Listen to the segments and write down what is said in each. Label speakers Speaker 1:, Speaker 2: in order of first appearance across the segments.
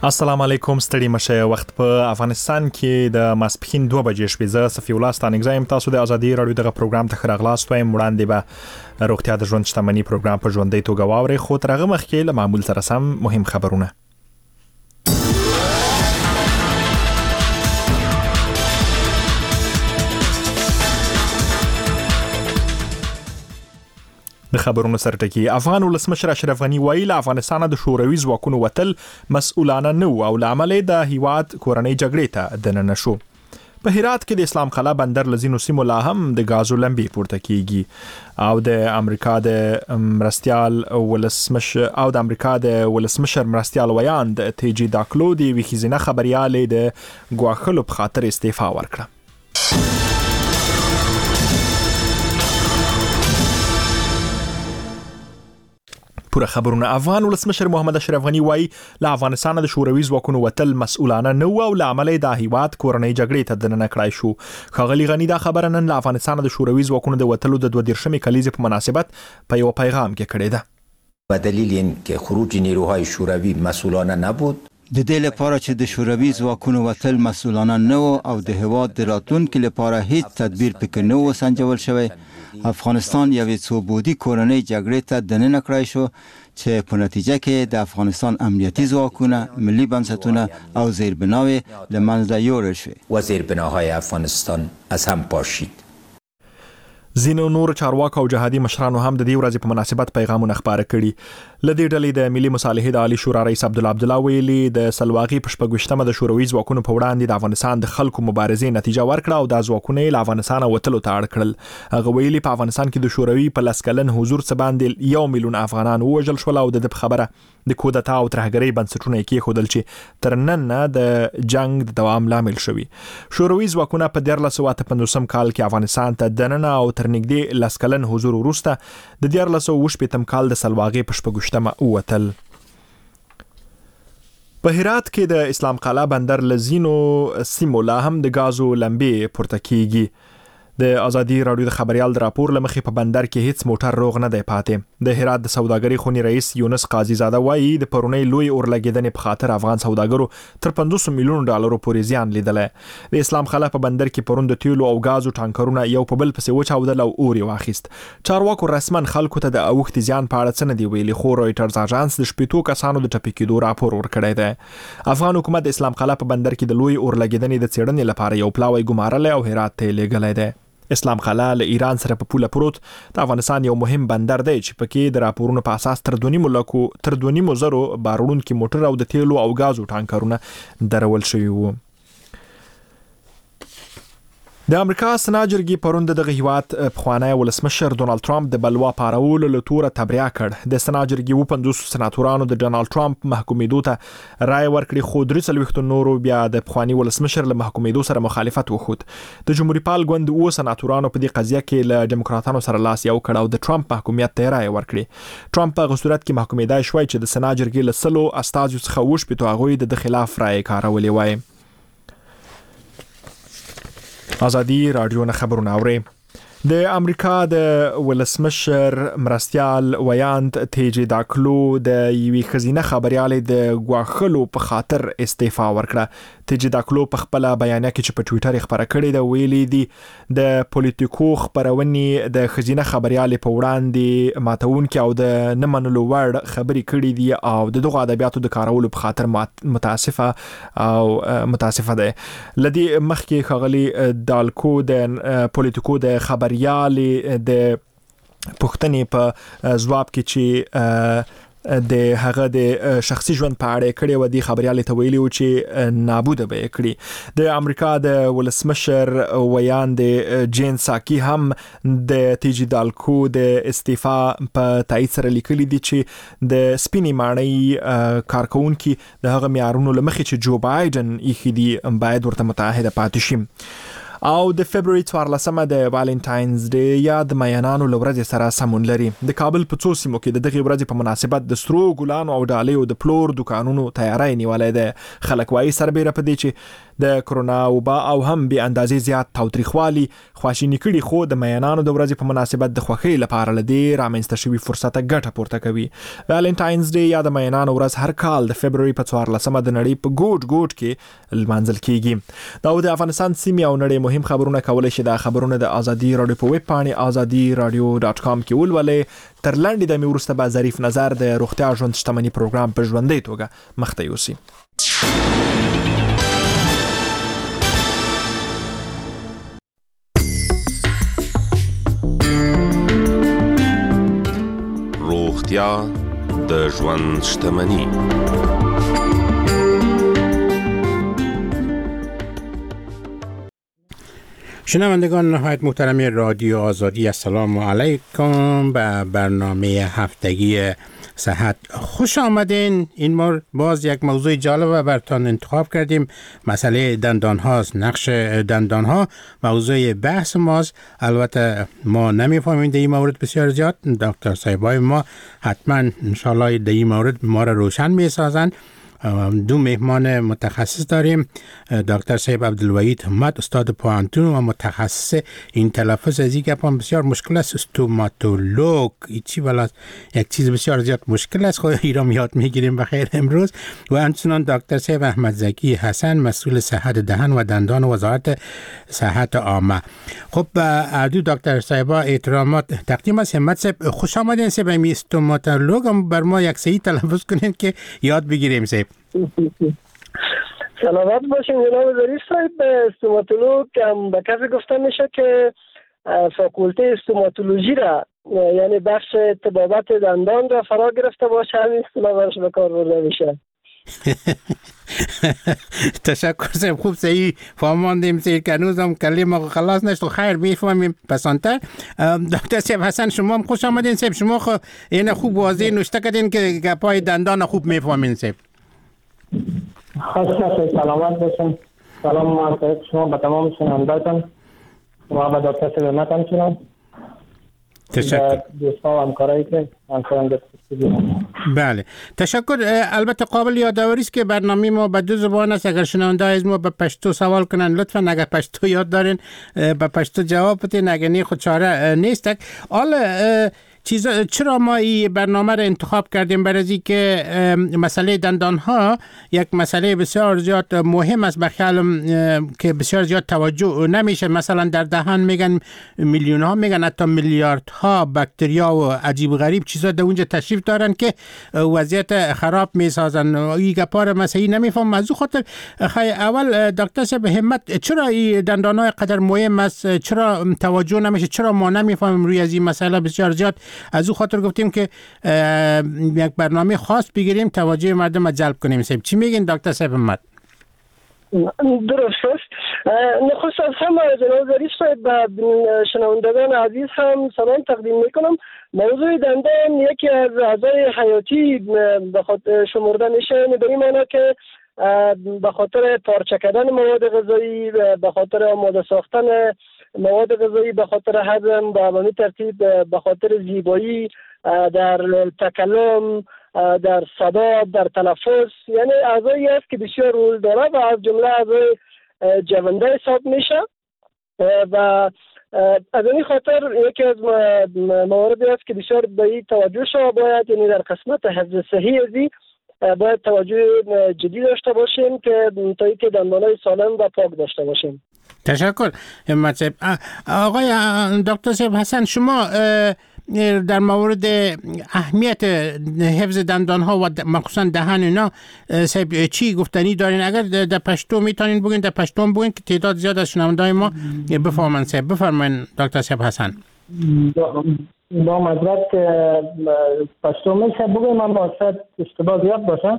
Speaker 1: السلام علیکم، ستړي مشه. وخت په افغانستان کې د ماسپښین 2 بجې شوې. زه صفی الله ستانګزایم. تاسو د ازادي رادیو دغه پروګرام ته خراغلاست وایم. وړاندې به روغتیا د ژوند شتمنۍ پروګرام په ژوندۍ توګه واوري، خو ترغه مخکې له معمول سره سم مهم خبرونه. د خبرونو سرټکی. افغان ولسمشر اشرف غنی وایي له افغانستان د شوروي ځواکونو وتل مسؤلانه نه او له امله د هیواد کورنۍ جګړې ته دننه شو. په هرات کې د اسلام قلعه بندر لزینو سیمو لا هم د غازو لمبې پورته کیږي او د امریکا د ولسمشر مرستیال ویاند تیجی داکلو د ویخیزنه خبريالې د ګواخلو په خاطر استعفا ورکړه. پوره خبرونه. افغان ولسمشر محمد اشرف غنی وایي له افغانستان د شوروي ځواکونو وتل مسؤلانه نه او له امله د هیواد کورنۍ جګړې ته دننه کړای شو. ښاغلي غنی دا خبره نن له افغانستان د شوروي ځواکونو د وتلو د 22 کلیزې په مناسبت په یو پیغام کې کړی ده.
Speaker 2: به دلیل اینکه خروج نیروهای شوروی مسئولانه نبود،
Speaker 3: د دې لپاره چې د شوروي ځواکونو وتل مسؤلانه نه او د هیواد د راتلونکي لپاره هیڅ تدبیر پکې نه و سنجول شوی، افغانستان یوې څو بودی کورنۍ جګړې ته دننه کړای شو چې په نتیجه کې د افغانستان امنیتي ځواکونه، ملي بنسټونه او زیربناوې له منځه یوړل شوې
Speaker 2: و زیربناهای افغانستان از هم پاشید.
Speaker 1: زینو نور چارواکو او جهادي مشرانو هم د دې ورځې په مناسبت پیغامونه خپاره کړي. لدې ډلې د ملي مصالحې د عالی شورا رئیس عبدالله ویلي د سلواغي په شپږشتمه د شوروي ځواکونو په وړاندې د افغانستان د خلکو مبارزې نتیجه ورکړه او د ځواکونو له افغانستان وتلو ته اړ کړل. هغه ویلي په افغانستان کې د شوروي په لسکلن حضور څخه باندې 1 میلیون افغانان وژل شول او د خبره د کودتا او ترهګرۍ بنسټونه کې خودل چې تر نن نه د جنگ د دوام لامل شوی. شوروي ځواکونه په 1950 کال کې افغانستان ته دننه او تر نږدې لسکلن حضور وروسته د 1980 کال د سلواغي په شپږشتمه وتل. په هرات کې د اسلام قلعه بندر لزینو سیمو لا هم د غازو لمبې پورته کیږي. د ازادي رادیو د خبريال د راپور لمخې په بندر کې هیڅ موټر روغ نه دی پاتې. د هرات د سوداګرۍ خونی رئیس یونس قاضي زاده وایي د پرونی لوی اورلګیدنې په خاطر افغان سوداګرو تر 500 میلیون ډالرو پورې زیان لیدل. د اسلام قلعه په بندر کې پروند تیلو او غازو ټانکرونه یو په بل پسې وچاودل او اوري واخیست. چارواکو رسمن خلکو ته د اوخت زیان په اړه څه نه دی ویلي، خو رويټرز اژانس د شپږو کسانو د ټپي کېدو راپور ورکړی دی. افغان حکومت د اسلام قلعه په بندر کې د لوی اورلګیدنې د څېړنې لپاره یو پلاوی ګمارل او هرات ته لېږلی دی. اسلام قلعه له ایران سره په پوله پروت د افغانستان یو مهم بندر دی چې پکې د راپورونو په اساس تر 2.5 زرو بارونکي موټر او د تیلو او غازو ټانکرونه درول شوي وو. د امریکا سناجرګي پروند دغه هیواد پخوانی ولسمشر ډونالد ترامپ د بلوا پارول له توره تبرئه کړ. د سناجرګي 50 سناتورانو د ډونالد ترامپ محکومېدو ته رائے ورکړي، خو 3 نورو بیا د پخوانی ولسمشر له محکومېدو سره مخالفت وخود. د جمهوریت پال ګوند او سناتورانو په دې قضیه کې له ډیموکراتانو سره لاس یو کړ او د ترامپ محکومیت ته رائے ورکړي. ترامپ په صورت کې محکومېدای شوی چې د سناجرګي له 100 استازو څخه وشپې توغوي د خلاف رائے کارولې وای. ازادي رادیو نه خبرونه اوري. د امریکا د ولسمشر مرستیال ویاند تیجی داکلو د یوې خزینه خبريالې د ګواخلو په خاطر استعفا ورکړه. تیجی داکلو په خپل بیانیه کې چې په ټوئیټر خبره کړې ده ویلي دي د پولیټیکو خبرونې د خزینه خبريالې په وړاندې ماتونکي او د نه منلو وړ خبري کړې دي او دغه ادبیاتو د کارولو په خاطر متاسفه ده. لدی مخکې خغلی دالکو د پولیټیکو د خبريالې د پښتنې په ځواب کې چې د هغه د شخصي ژوند په اړه کړي و دي خبريالې ته ویلي و چې نابوده به کړي. د امریکا د ولسمشر ویاند جین ساکی هم د تیجی دالکو د استعفا په تایید سره لیکلي دي چې د سپینې ماڼۍ کارکونکي د هغه معیارونو لمخې چې جو بایدن یې خدي باید ورته متحده پاتې شي. او د فبرवरी 14 د والنټاینز ډے یا د مینانو لورځ سره سمون لري. د کابل په څو سیمو کې د دغه ورځې په مناسبت د سترو ګلانو او ډالیو د پلور دکانونو تیاری نیولې ده. خلک وايي سربېره په دې چې د کرونا وبا او هم به اندازې زیات تاوتریخوالي خواشینی کړي، خو د مینانو د ورځې په مناسبت د خوښۍ لپاره لدی رامنځته شوی فرصت ګټه پورته کوي. والنټاینز ډے یا د مینانو ورځ هر کال د فبرवरी په 14 د نړۍ په ګوټ کې لمانځل کیږي. دا د افغانستان سیمې او نړۍ مهم خبرونه کولای شي د خبرونه د ازادي رادیو په ویب پاڼې azadi.radio.com کې ولولئ. تر لاندې د میورسته با ظریف نظر د روغتیا ژوند شتمنۍ پروګرام په ژوندۍ توګه مخته یوسي.
Speaker 4: روغتیا د ژوند شتمنۍ.
Speaker 5: شنوندگان نهایت محترم رادیو آزادی، السلام علیکم. به برنامه هفتگی صحت خوش آمدین. این بار باز یک موضوع جالب براتون انتخاب کردیم. مسئله دندان هاست، نقش دندان ها موضوع بحث ماست. البته ما نمیفهمیم در این مورد بسیار زیاد. دکتر صاحبای ما حتما انشالله در این مورد ما را روشن میسازن. دو مهمان متخصص داریم. دکتر صاحب عبدالوحید همت، استاد پوهنتون و متخصص این تلفظ از این گپان بسیار مشکل است، استوماتولوگ. ایچی بلا یک چیز بسیار زیاد مشکل است، خود ایرام یاد میگیریم بخیر امروز. و همچنان دکتر صاحب احمدزکی حسن، مسئول صحت دهن و دندان وزارت صحت عامه. خب اردو دکتر صاحب احترامات تقدیم است. همت صاحب خوش آمدین. صاحب امی استوماتولوگ هم بر ما یک صحیح تلفظ کنین که یاد بگیریم. صاحب
Speaker 6: سلامت باشین جناب ظریف صاحب. استوماتولوگ هم به کسی گفته میشه که فاکولته استوماتولوژی را، یعنی بخش طبابت دندان را فرا گرفته باشه، همین اصطلاح برش به کار برده میشه.
Speaker 5: تشکر صاحب، خوب صحیح فهماندیم. که هنوز هم کلمه خلاص نشد، خیر میفهمیم پسانتر. دکتر صاحب حسن شما هم خوش آمدین. صاحب شما این خوب واضح نوشته کردین که گپای دندان خوب میفهمین. صاحب
Speaker 6: خواهش سلامت باشین. سلام علیکم شما به تمام شنوندگان و به دکتر صاحب همت شما.
Speaker 5: تشکر.
Speaker 6: دوستان و همکارایی که همکاران
Speaker 5: بله تشکر. البته قابل یادآوری است که برنامه ما به دو زبان است. اگر شنونده از ما به پشتو سوال کنن لطفا اگر پشتو یاد دارین به پشتو جواب بدین، اگر نه خود چاره نیست. حالا چرا ما این برنامه را انتخاب کردیم؟ برای از اینکه مسئله دندان ها یک مسئله بسیار زیاد مهم است، بخیالم که بسیار زیاد توجه نمیشه. مثلا در دهان میگن میلیون ها، میگن حتی میلیارد ها باکتریا و عجیب غریب چیزا در اونجا تشریف دارن که وضعیت خراب میسازن. این گپا را مسئله نمیفهم. از خاطر اول دکتر صاحب همت، چرا این دندان ها قدر مهم است؟ چرا توجه نمیشه؟ چرا ما نمیفهمیم روی از این مسئله بسیار زیاد؟ از او خاطر گفتیم که یک برنامه خاص بگیریم، توجه مردم را جلب کنیم. صاحب چی میگین دکتر صاحب همت؟
Speaker 6: درست است. نخست از همه جناب ظریف صاحب به شنوندگان عزیز هم سلام تقدیم میکنم. موضوع دندان یکی از اعضای حیاتی به خاطر شمرده میشه، به این معنی که به خاطر پارچه کردن مواد غذایی، به خاطر آماده ساختن مواد غذایی، به خاطر هضم، به همین ترتیب به خاطر زیبایی در تکلم، در صدا، در تلفظ، یعنی اعضایی است که بسیار رول داره و از جمله اعضای جونده حساب میشه. و از این خاطر یکی از مواردی است که بسیار به این توجه شما باید، یعنی در قسمت حفظ صحی ازی باید توجه جدی داشته باشیم که تا اینکه دندانهای سالم و پاک داشته باشیم.
Speaker 5: تشکر همت صاحب. آقای دکتر صاحب حسن، شما در مورد اهمیت حفظ دندان ها و مخصوصا دهن اینا صاحب چی گفتنی دارین؟ اگر در پشتو میتونین بگین، در پشتو بگین که تعداد زیاد از شنونده‌های ما بفهمن. صاحب بفرمایید دکتر صاحب حسن.
Speaker 6: با مدرک پشتو میشه بگیم، من باید اشتباه زیاد باشه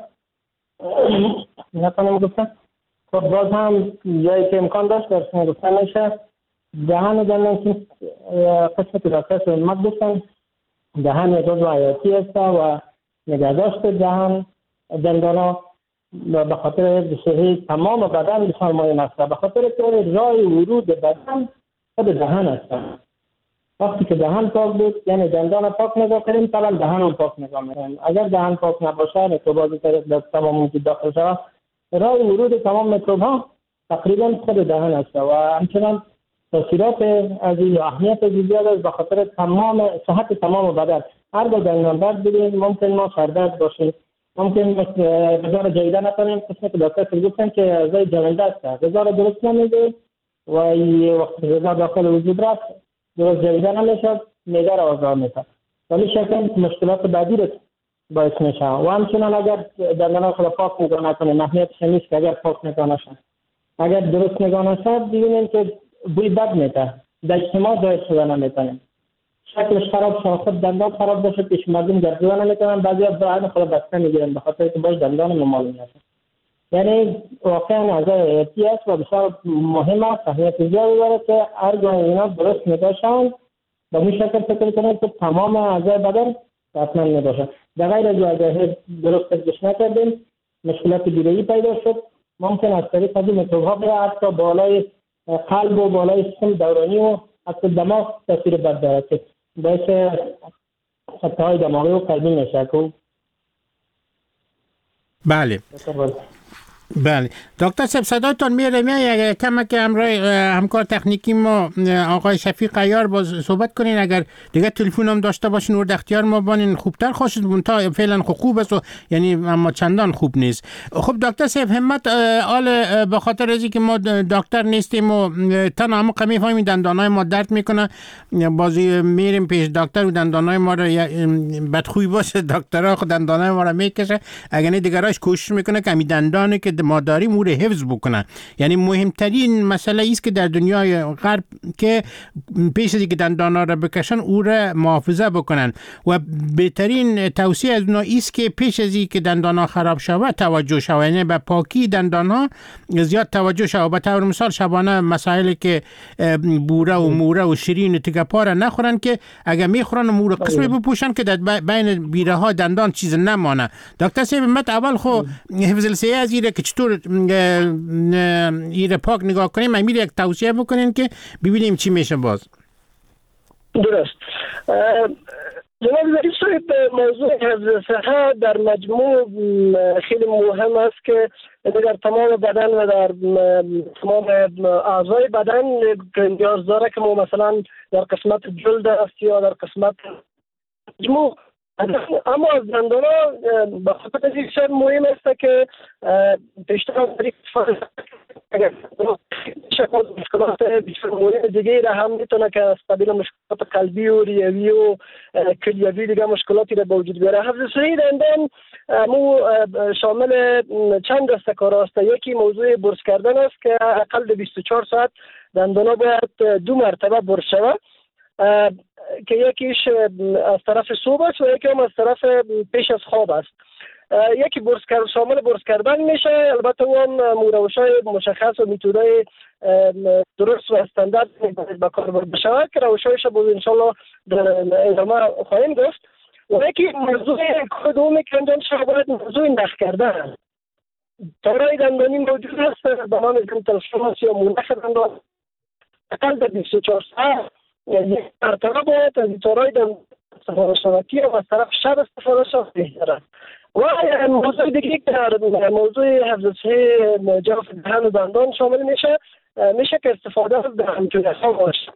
Speaker 6: نکنم گفتم. خب باز هم جایی که امکان داشت درسون گفتن میشه. دهن دندان که قسمتی را کسی امت گفتن، دهن یک جزو حیاتی است و نگهداشت دهن دندان ها
Speaker 7: به خاطر حفظ صحه تمام بدن بسیار مهم است. به خاطر که راه ورود بدن خود دهان است. وقتی که دهان پاک بود یعنی دندان پاک نگاه کنیم طبعا دهان هم پاک نگاه میکنیم. اگر دهان پاک نباشه میکروبات در تمام وجود داخل شود، راه ورود تمام میکروب ها تقریبا خود دهان است و همچنان تاثیرات از این اهمیت زیاد است به خاطر تمام صحت تمام بدن. هر دو دندان درد ببینید ممکن ما سردرد باشیم، ممکن غذا جاییده نکنیم، قسمت که دکتر گفتن که غذای جوانده است، غذا را درست نمیده و وقتی غذا داخل وجود رفت درست جاییده نمیشد، معده را آزار میشه ولی شکل مشکلات بعدی را باعث میشه. و همچنان اگر دندان خود پاک نگاه نکنیم، اهمیتش نیست که اگر پاک نگاه نشد، اگر درست نگاه نشد ببینیم که بوی بد میده، در اجتماع ظاهر شده نمیتونیم، شکلش خراب شد، خود دندان خراب باشه پیش مردم گردوده نمیتونن، بعضی از دهان خود بسته میگیرن به خاطر که باش دندان ممال میشه. یعنی واقعا اعضای حیاتی است و بسیار مهم است، اهمیت زیادی داره که هرگاه اینا درست نگاه شوند به این شکل فکر کنید که تمام اعضای بدن حتما میباشه. در غیر از اگر درست ترکش نکردیم مشکلات دیگری پیدا شد، ممکن است طریق از این میکروب‌ها به حتی بالای قلب و بالای سیستم دورانی و حتی دماغ تاثیر بد دارد که باعث خطاهای دماغی و قلبی میشه.
Speaker 5: بله بله دکتر صاحب صدایتون میاد کمک همراه همکار تکنیکی ما آقای شفیق عیار باز صحبت کنین، اگر دیگه تلفن هم داشته باشین ورد اختیار ما بانین خوبتر خوشید مونتا فعلا خوب است و یعنی اما چندان خوب نیست. خب دکتر صاحب همت آل به خاطر ازی که ما دکتر نیستیم و تنها هم قمی فهمیم دندانای ما درد میکنه بازی میریم پیش دکتر و دندانای ما رو بدخوی باشه دکترها خود دندانای ما رو میکشه، اگر نه دیگراش کوشش میکنه که همین دندانی که ما داریم او رو حفظ بکنن. یعنی مهمترین مسئله است که در دنیای غرب که پیش از اینکه دندانا را بکشن او را محافظه بکنن و بهترین توصیه از اونها است که پیش از اینکه دندانا خراب شود توجه شود، یعنی به پاکی دندانها زیاد توجه شود. به طور مثال شبانه مسائلی که بوره و موره و شیرین و تگپا را نخورن که اگر میخورن موره قسمی بپوشن که در بین بیره ها دندان چیز نمانه. دکتر صاحب مت اول خو حفظ الصحه از که چطور ایره پاک نگاه کنیم امیر یک توصیه بکنین که ببینیم چی میشه. باز
Speaker 6: درست جناب ظریف صاحب موضوع حفظ صحه در مجموع خیلی مهم است که در تمام بدن و در تمام اعضای بدن نیاز داره که ما مثلا در قسمت جلد است یا در قسمت مجموع، اما از دندانا به خاطر از این شد مهم است که بیشتر از طریق اگر مشکلات بیشتر مهم دیگه را هم میتونه که از قبیل مشکلات قلبی و ریوی و کلیوی دیگه مشکلاتی را به وجود بیاره. حفظ صحه دندان مو شامل چند دسته کار است. یکی موضوع برس کردن است که اقل 24 ساعت دندانا باید 2 مرتبه برس شود که یکیش از طرف صبح است و یکی هم از طرف پیش از خواب است. یکی شامل برس کردن میشه، البته اون روش‌های مشخص و میتودهای درست و استاندارد به کار برده شود که روش‌هایش بود انشالله در ادامه خواهیم گفت. و یکی موضوع کدومی که انجام شود باید موضوع نخ کردن. تارای دندانی موجود است به نام کنترلشماس یا مونخ دندان اقل در 24 ساعت یک مرتبه باید از تارای دندان استفاده شود که از طرف شب استفاده شود بهتره. و موضوع دیگه که در موضوع حفظ صحه جوف دهان و دندان شامل میشه که استفاده از دهانچوی‌ها باشه.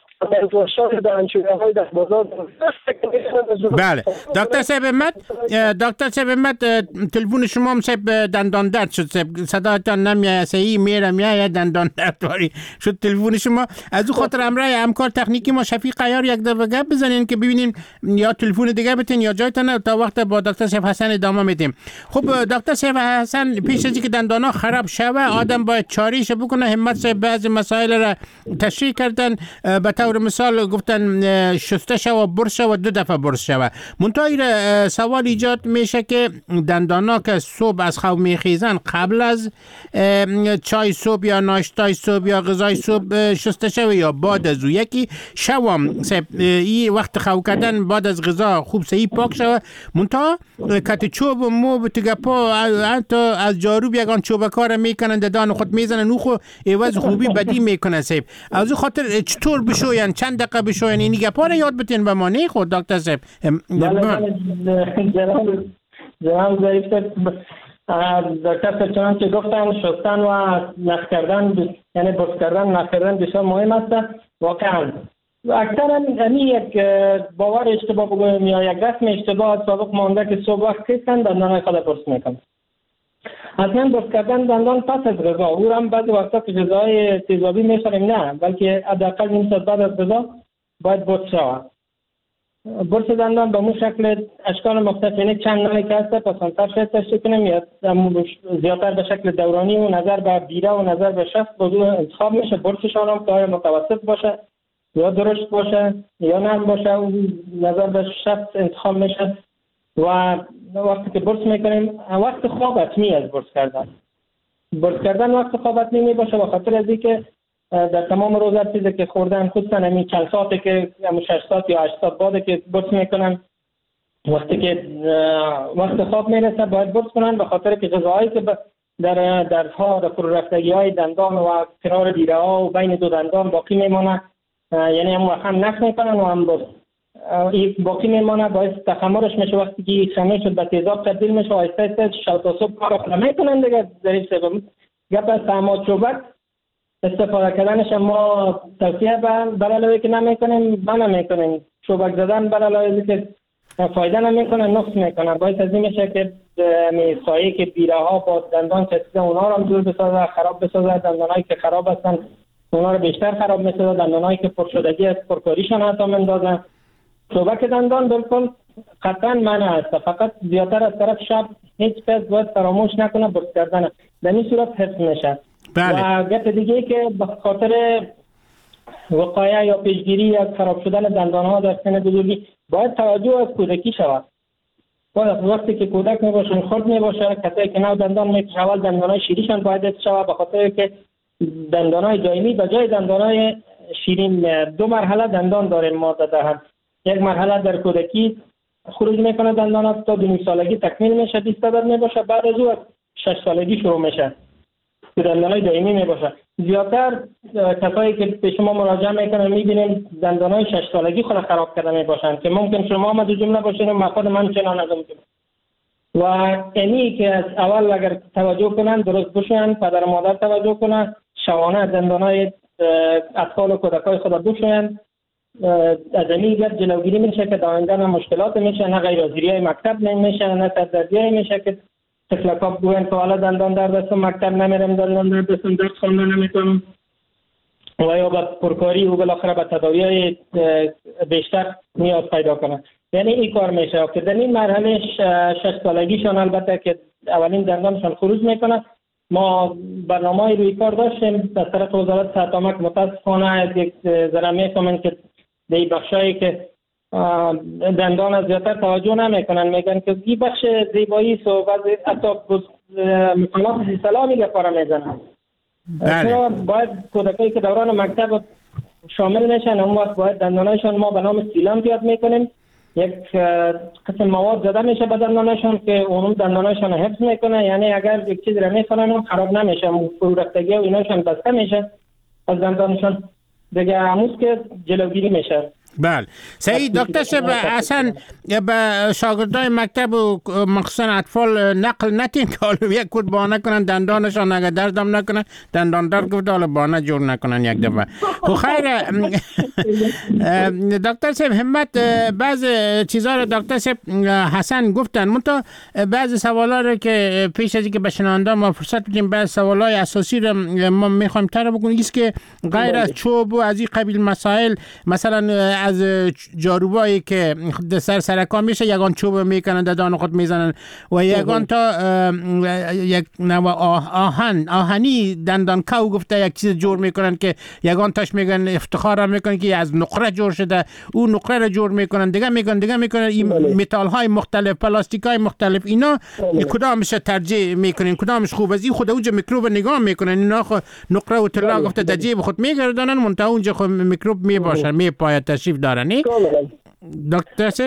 Speaker 5: بله دکتر صاحب مت تلفن شما هم صاحب دندان درد شد، صدایتان نمیاد صحیح میاد دندان درد داری شد تلفن شما. از اون خاطر امرای همکار تکنیکی ما شفیق عیار یک دفعه گپ بزنین که ببینیم یا تلفن دیگه بتین یا جایتون تا وقت با دکتر صاحب حسن ادامه میدیم. خب دکتر صاحب حسن پیش از اینکه دندانا خراب شوه آدم باید چاریش بکنه. همت صاحب بعضی مسائل را تشریح کردن به طور طور مثال گفتن شسته شو برش و 2 دفعه برش شو. منتها سوال ایجاد میشه که دندانا که صبح از خواب میخیزن قبل از چای صبح یا ناشتای صبح یا غذای صبح شسته شو یا بعد از او. یکی شوام این وقت خواب کردن بعد از غذا خوب صحیح پاک شو. منتها کت چوب و مو تگپا از جارو یگان چوبکار میکنن دندان خود میزنن او خو عوض خوبی بدی میکنه صاحب. از خاطر چطور بشوین چند دقیقه بشوین این گپا رو یاد بتین به ما نه خود دکتر صاحب.
Speaker 7: جناب ظریف دکتر چنان که گفتن شستن و نخ کردن یعنی برس کردن نخ کردن بسیار مهم است واقعا. اکثرا یک باور اشتباه بگویم یا یک رسم اشتباه سابق مانده که صبح وقت کشتن دندانهای خود برس میکنن. اصلا برس کردن دندان پس از غذا او هم بعضی وقتا که غذای تیزابی میخوریم نه بلکه حداقل نیم ساعت بعد از غذا باید برس شود. برس دندان به مو شکل اشکال مختلف یعنی چند نوعی که هست پسندتر شاید تشکیل کنیم یا زیادتر به شکل دورانی و نظر به بیره و نظر به شست بودو انتخاب میشه. برسشان هم که متوسط باشه یا درشت باشه یا نرم باشه و نظر به شست انتخاب میشه. و وقتی که برس میکنیم وقت خواب حتمی از برس کردن وقت خواب حتمی می باشه به خاطر از اینکه در تمام روز چیزی که خوردن خودشان همین چند ساعته که 6 ساعت یا 8 ساعت بعد که برس میکنن وقتی که وقت خواب میرسه باید برس کنن به خاطر که غذاهایی که در فرو رفتگی های دندان و کنار بیره ها و بین دو دندان باقی میمونه یعنی هم نفع میکنن و هم برس باقی میمانه باعث تخمرش میشه. وقتی که خمیر شد به تیزاب تبدیل میشه و آهسته آهسته شب تا صبح کار میکنن دیگه. ظریف صاحب گپ از طعمات چوبک استفاده کردنش ما توصیه بر علاوه که نمیکنیم نمیکنیم. چوبک زدن بر علاوه که فایده نمیکنه نقص میکنه باعث از این میشه که سایه که بیره ها با دندان چسبیده اونا رو هم دور بسازه خراب بسازه. دندانایی که خراب هستن اونا رو بیشتر خراب میسازه. دندانایی که پرشدگی از پرکاریشان حتی مندازه. چوبک دندان بالکل قطعا منع است فقط زیادتر از طرف شب هیچ کس باید فراموش نکنه برس کردن در این صورت حفظ میشه. و گپ دیگه که به خاطر وقایع یا پیشگیری یا خراب شدن دندان ها در سن بزرگی باید توجه از کودکی شود. باید وقتی که کودک میباشن خرد میباشه کسایی که نو دندان میکشه اول دندان های شیریشان باید حفظ شود به خاطر که دندان های دائمی به جای دندان های شیرین 2 مرحله دندان داریم ما در دهن. یک مرحله در کودکی خروج میکنه دندانات تا 2 سالگی تکمیل میشه 20 عدد میباشه. بعد از او 6 سالگی شروع میشه که دندانای دائمی میباشه. زیادتر کسایی که به شما مراجعه میکنن میبینیم دندانای 6 سالگی خود خراب کرده میباشن که ممکن شما هم دو جمله باشین و خود من چنان ازم و اینی که از اول اگر توجه کنن درست بشن پدر و مادر توجه کنن شوانه دندانای اطفال و کودکای خود بشن از این گرد جلوگیری میشه که آینده نه مشکلات میشه نه غیرحاضری های مکتب نمیشه نه سردردی میشه که طفلکا بگوین که حالا دندان درد است و مکتب نمیرم دندان درد است درس خواندن نمیکنم و یا با پرکاری و بالاخره به تداوی های بیشتر نیاز پیدا کنن. یعنی این کار میشه که در این مرحله 6 سالگیشان البته که اولین دندانشان خروج میکنه. ما برنامه روی کار داشتیم از طرف وزارت صحت عامه که متاسفانه یک ذره میفهمن که در این بخشایی که دندان از زیادتر توجه نمیکنن میگن که این بخش زیبایی است و بعضی حتی مقامات اصطلاح میگه کار میزنن. باید کودکایی که دوران مکتب شامل میشن اون وقت باید دندانایشان ما به نام سیلام زیاد میکنیم. یک قسم مواد زده میشه به دندانایشان که اون دندانایشان حفظ میکنه. یعنی اگر یک چیز را میخورن خراب نمیشه فرو رفتگی و ایناشان بسته میشه از دندانشان دیگه هموز که جلوگیری میشه.
Speaker 5: بله سعید دکتر شب اصلا به شاگردای مکتب و مخصوصا اطفال نقل نتین که حالا یک کود بانه کنن دندانشان اگر دردم نکنن دندان درد گفت حالا بانه جور نکنن یک دفعه. خب خیر دکتر صاحب همت بعض چیزها رو دکتر صاحب حسن گفتن منتها بعض سوالا رو که پیش از اینکه به شنونده ما فرصت بدیم بعض سوالای اساسی رو ما میخوایم تر بکنیم است که غیر از چوب و از این قبیل مسائل مثلا از جاروبایی که سرکان میشه یگان چوب میکنن دندان خود میزنن و یگان تا یک نوع آهنی دندان کو گفته یک چیز جور میکنن که یگان تاش میگن افتخار میکنن که از نقره جور شده، اون نقره رو جور میکنن دیگه میکنن این متال های مختلف، پلاستیک های مختلف، اینا کدامش ترجیح میکنین؟ کدامش خوب است؟ این خود اونجا میکروب نگاه میکنن، اینا نقره و طلا گفته در جیب خود میگردانن منتها اونجا خود میکروب میباشن میپاید تشریف دارن. دکتر صاحب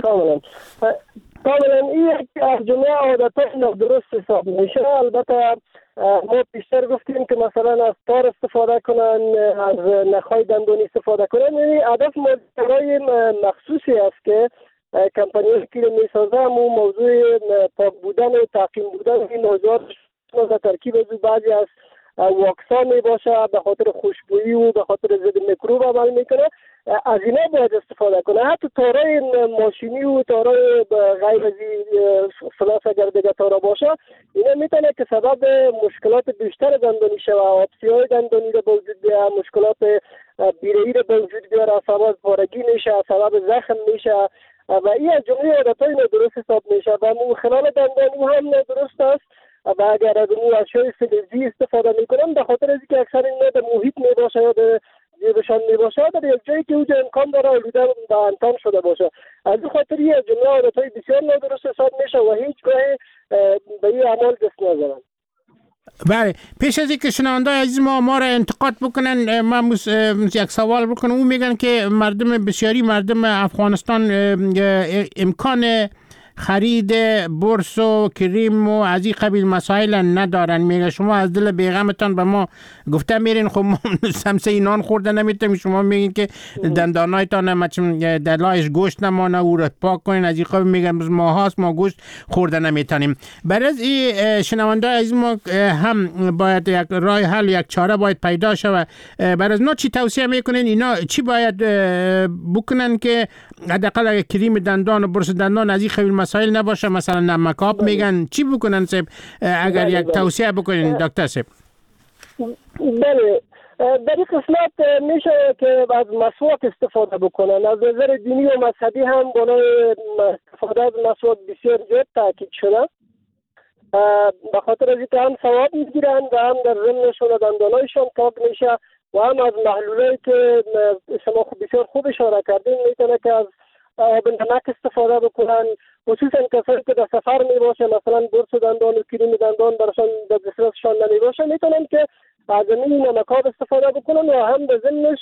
Speaker 6: کاملا این یک از جمله عادتهای نادرست حساب میشه. البته ما بیشتر گفتیم که مثلا از تار استفاده کنن، از نخهای دندانی استفاده کنن. یعنی هدف ماجرای مخصوصی است که کمپانی‌هایی که میسازه همون موضوع پاک بودن و تعقیم بودن این موضوعات از ترکیب از بعضی از واکسا می باشه، به خاطر خوشبویی و به خاطر ضد میکروب عمل میکنه. از اینا باید استفاده کنه. حتی تارای ماشینی و تارای غیر از فلاس اگر دیگه تارا باشه، اینا میتونه که سبب مشکلات بیشتر دندانی شه و آبسی‌های دندانی رو به وجود بیاره، مشکلات بیره‌ای رو به وجود بیاره، سبب پارگی میشه، سبب زخم میشه و این از جمله عادتهای نادرست حساب میشه و خلال دندانی هم نادرست است. و اگر از اون اشیاء فلزی استفاده میکنن به خاطر از اینکه اکثر اینا در محیط میباشه یا در جیبشان میباشه، در یک جایی که اونجا امکان داره آلوده و انتان شده باشه. از این خاطر از جمله عادتهای بسیار نادرست حساب میشه و هیچ گاه به این اعمال دست نزنن.
Speaker 5: بله، پیش از اینکه شنونده عزیز ما را انتقاد بکنن، من یک سوال بکنم. اون میگن که بسیاری مردم افغانستان امکان خرید برس و کریم و از این قبیل مسائل ندارن. میگه شما از دل بیغمتان به ما گفته میرین خب ما سمسه نان خورده نمیتونیم، شما میگین که دندانایتان دلایش گوشت نمانه او را پاک کنین، از این قبیل میگن ما هاست ما گوشت خورده نمیتونیم. برای از این شنونده از ما هم باید یک راه حل، یک چاره باید پیدا شود. برای از ما چی توصیه میکنین؟ اینا چی باید بکنن که حداقل اگه کریم دندان و برس دندان از این قبیل مسائل نباشه؟ مثلا نمکاب میگن، چی بکنن صاحب؟ اگر یک توصیه بکنین دکتر صاحب.
Speaker 6: بله، در این قسمت میشه که از مسواک استفاده بکنن. از نظر دینی و مذهبی هم بالای استفاده از مسواک بسیار زیاد تاکید شده، به خاطر از اینکه هم ثواب میگیرن و هم در ضمنشون دندانایشون پاک میشه و هم از محلولایی که شما بسیار خوب اشاره کردین میتونه که از آب نمک استفاده بکنن، خصوصا کسایی که در سفر می باشه، مثلا برس دندان و کریم دندان برشان در دسترسشان نمی باشه، میتونن که از این نمک‌ها استفاده بکنن و هم به ضمنش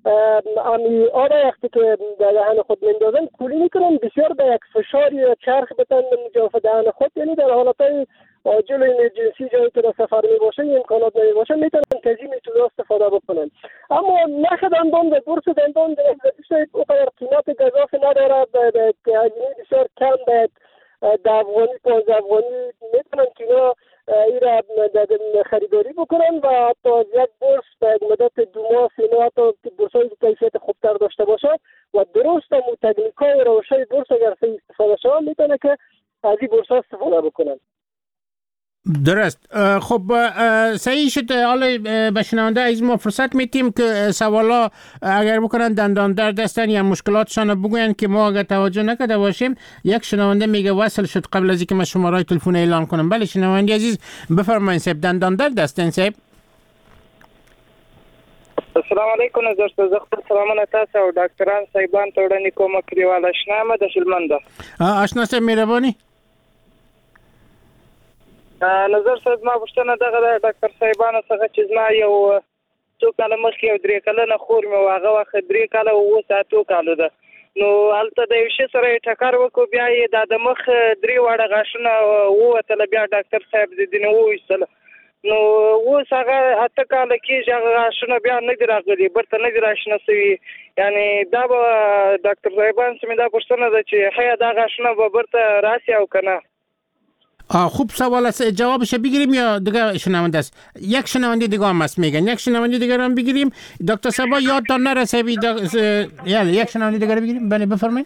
Speaker 6: آب وقتی که در دهن خود میندازن کولی میکنن، بسیار به یک فشار یا چرخ بتن جوف دهن خود، یعنی در حالتهای عاجل و ایمرجنسی جایی که در سفر می باشه امکانات نمی باشه میتونن که از این میتونه استفاده بکنن. اما نخ دندان و برس دندان اونقدر قیمت گزافی نداره، که هزینه بسیار کم باید 10 افغانی 15 افغانی میتونن که اینا این را خریداری بکنن و حتی از یک برس به مدت 2 ماه 3 ماه حتی برسایی که کیفیت خوبتر داشته باشد و درست هم تکنیکای روشای برس اگر صحیح استفاده شود میتونه که از این برس استفاده بکنن.
Speaker 5: درست. خب صحیح شد. حالا به شنونده از ما فرصت میتیم که سوالا اگر بکنن دندان درد هستن یا مشکلاتشان بگوین که ما اگر توجه نکرده باشیم. یک شنونده میگه وصل شد قبل از اینکه من شماره تلفن اعلام کنم. بله شنونده عزیز بفرمایید صاحب، دندان درد هستن صاحب؟
Speaker 8: السلام علیکم نظر زخت سلامونه تاسو او ډاکټران صاحبان ته وړاندې کوم کلیوال آشنا مده شلمنده
Speaker 5: آشنا صاحب مهرباني.
Speaker 8: نظر صاحب ما پوښتنه دغه ډاکټر صاحبانو څخه چې زما یو 2 کاله مخکې یو 3 کلنه خور مې هغه وخت 3 کاله او 7 کالو ده، نو هلته د یو شي سره ټکر وکړو، بیا یې د مخ 3 واړه غاښونه ووتله، بیا ډاکټر صاحب ځینې وویستله، نو اوس هغه 8 کاله کېږي هغه غاښونه بیا نه دي راغلي، برته نه دي راشنه سوي. یعنې دا به ډاکټر صاحبان څه مې دا پوښتنه ده چې ښه دا غاښونه به برته راسي او که نه؟
Speaker 5: خوب سوال است، جوابش بگیریم یا دیگه شنونده است؟ یک شنونده دیگه هم است میگن، یک شنونده دیگه هم بگیریم. دکتر صاحب یادتان نرسه یک شنونده دیگه بگیریم. بله بفرمایید.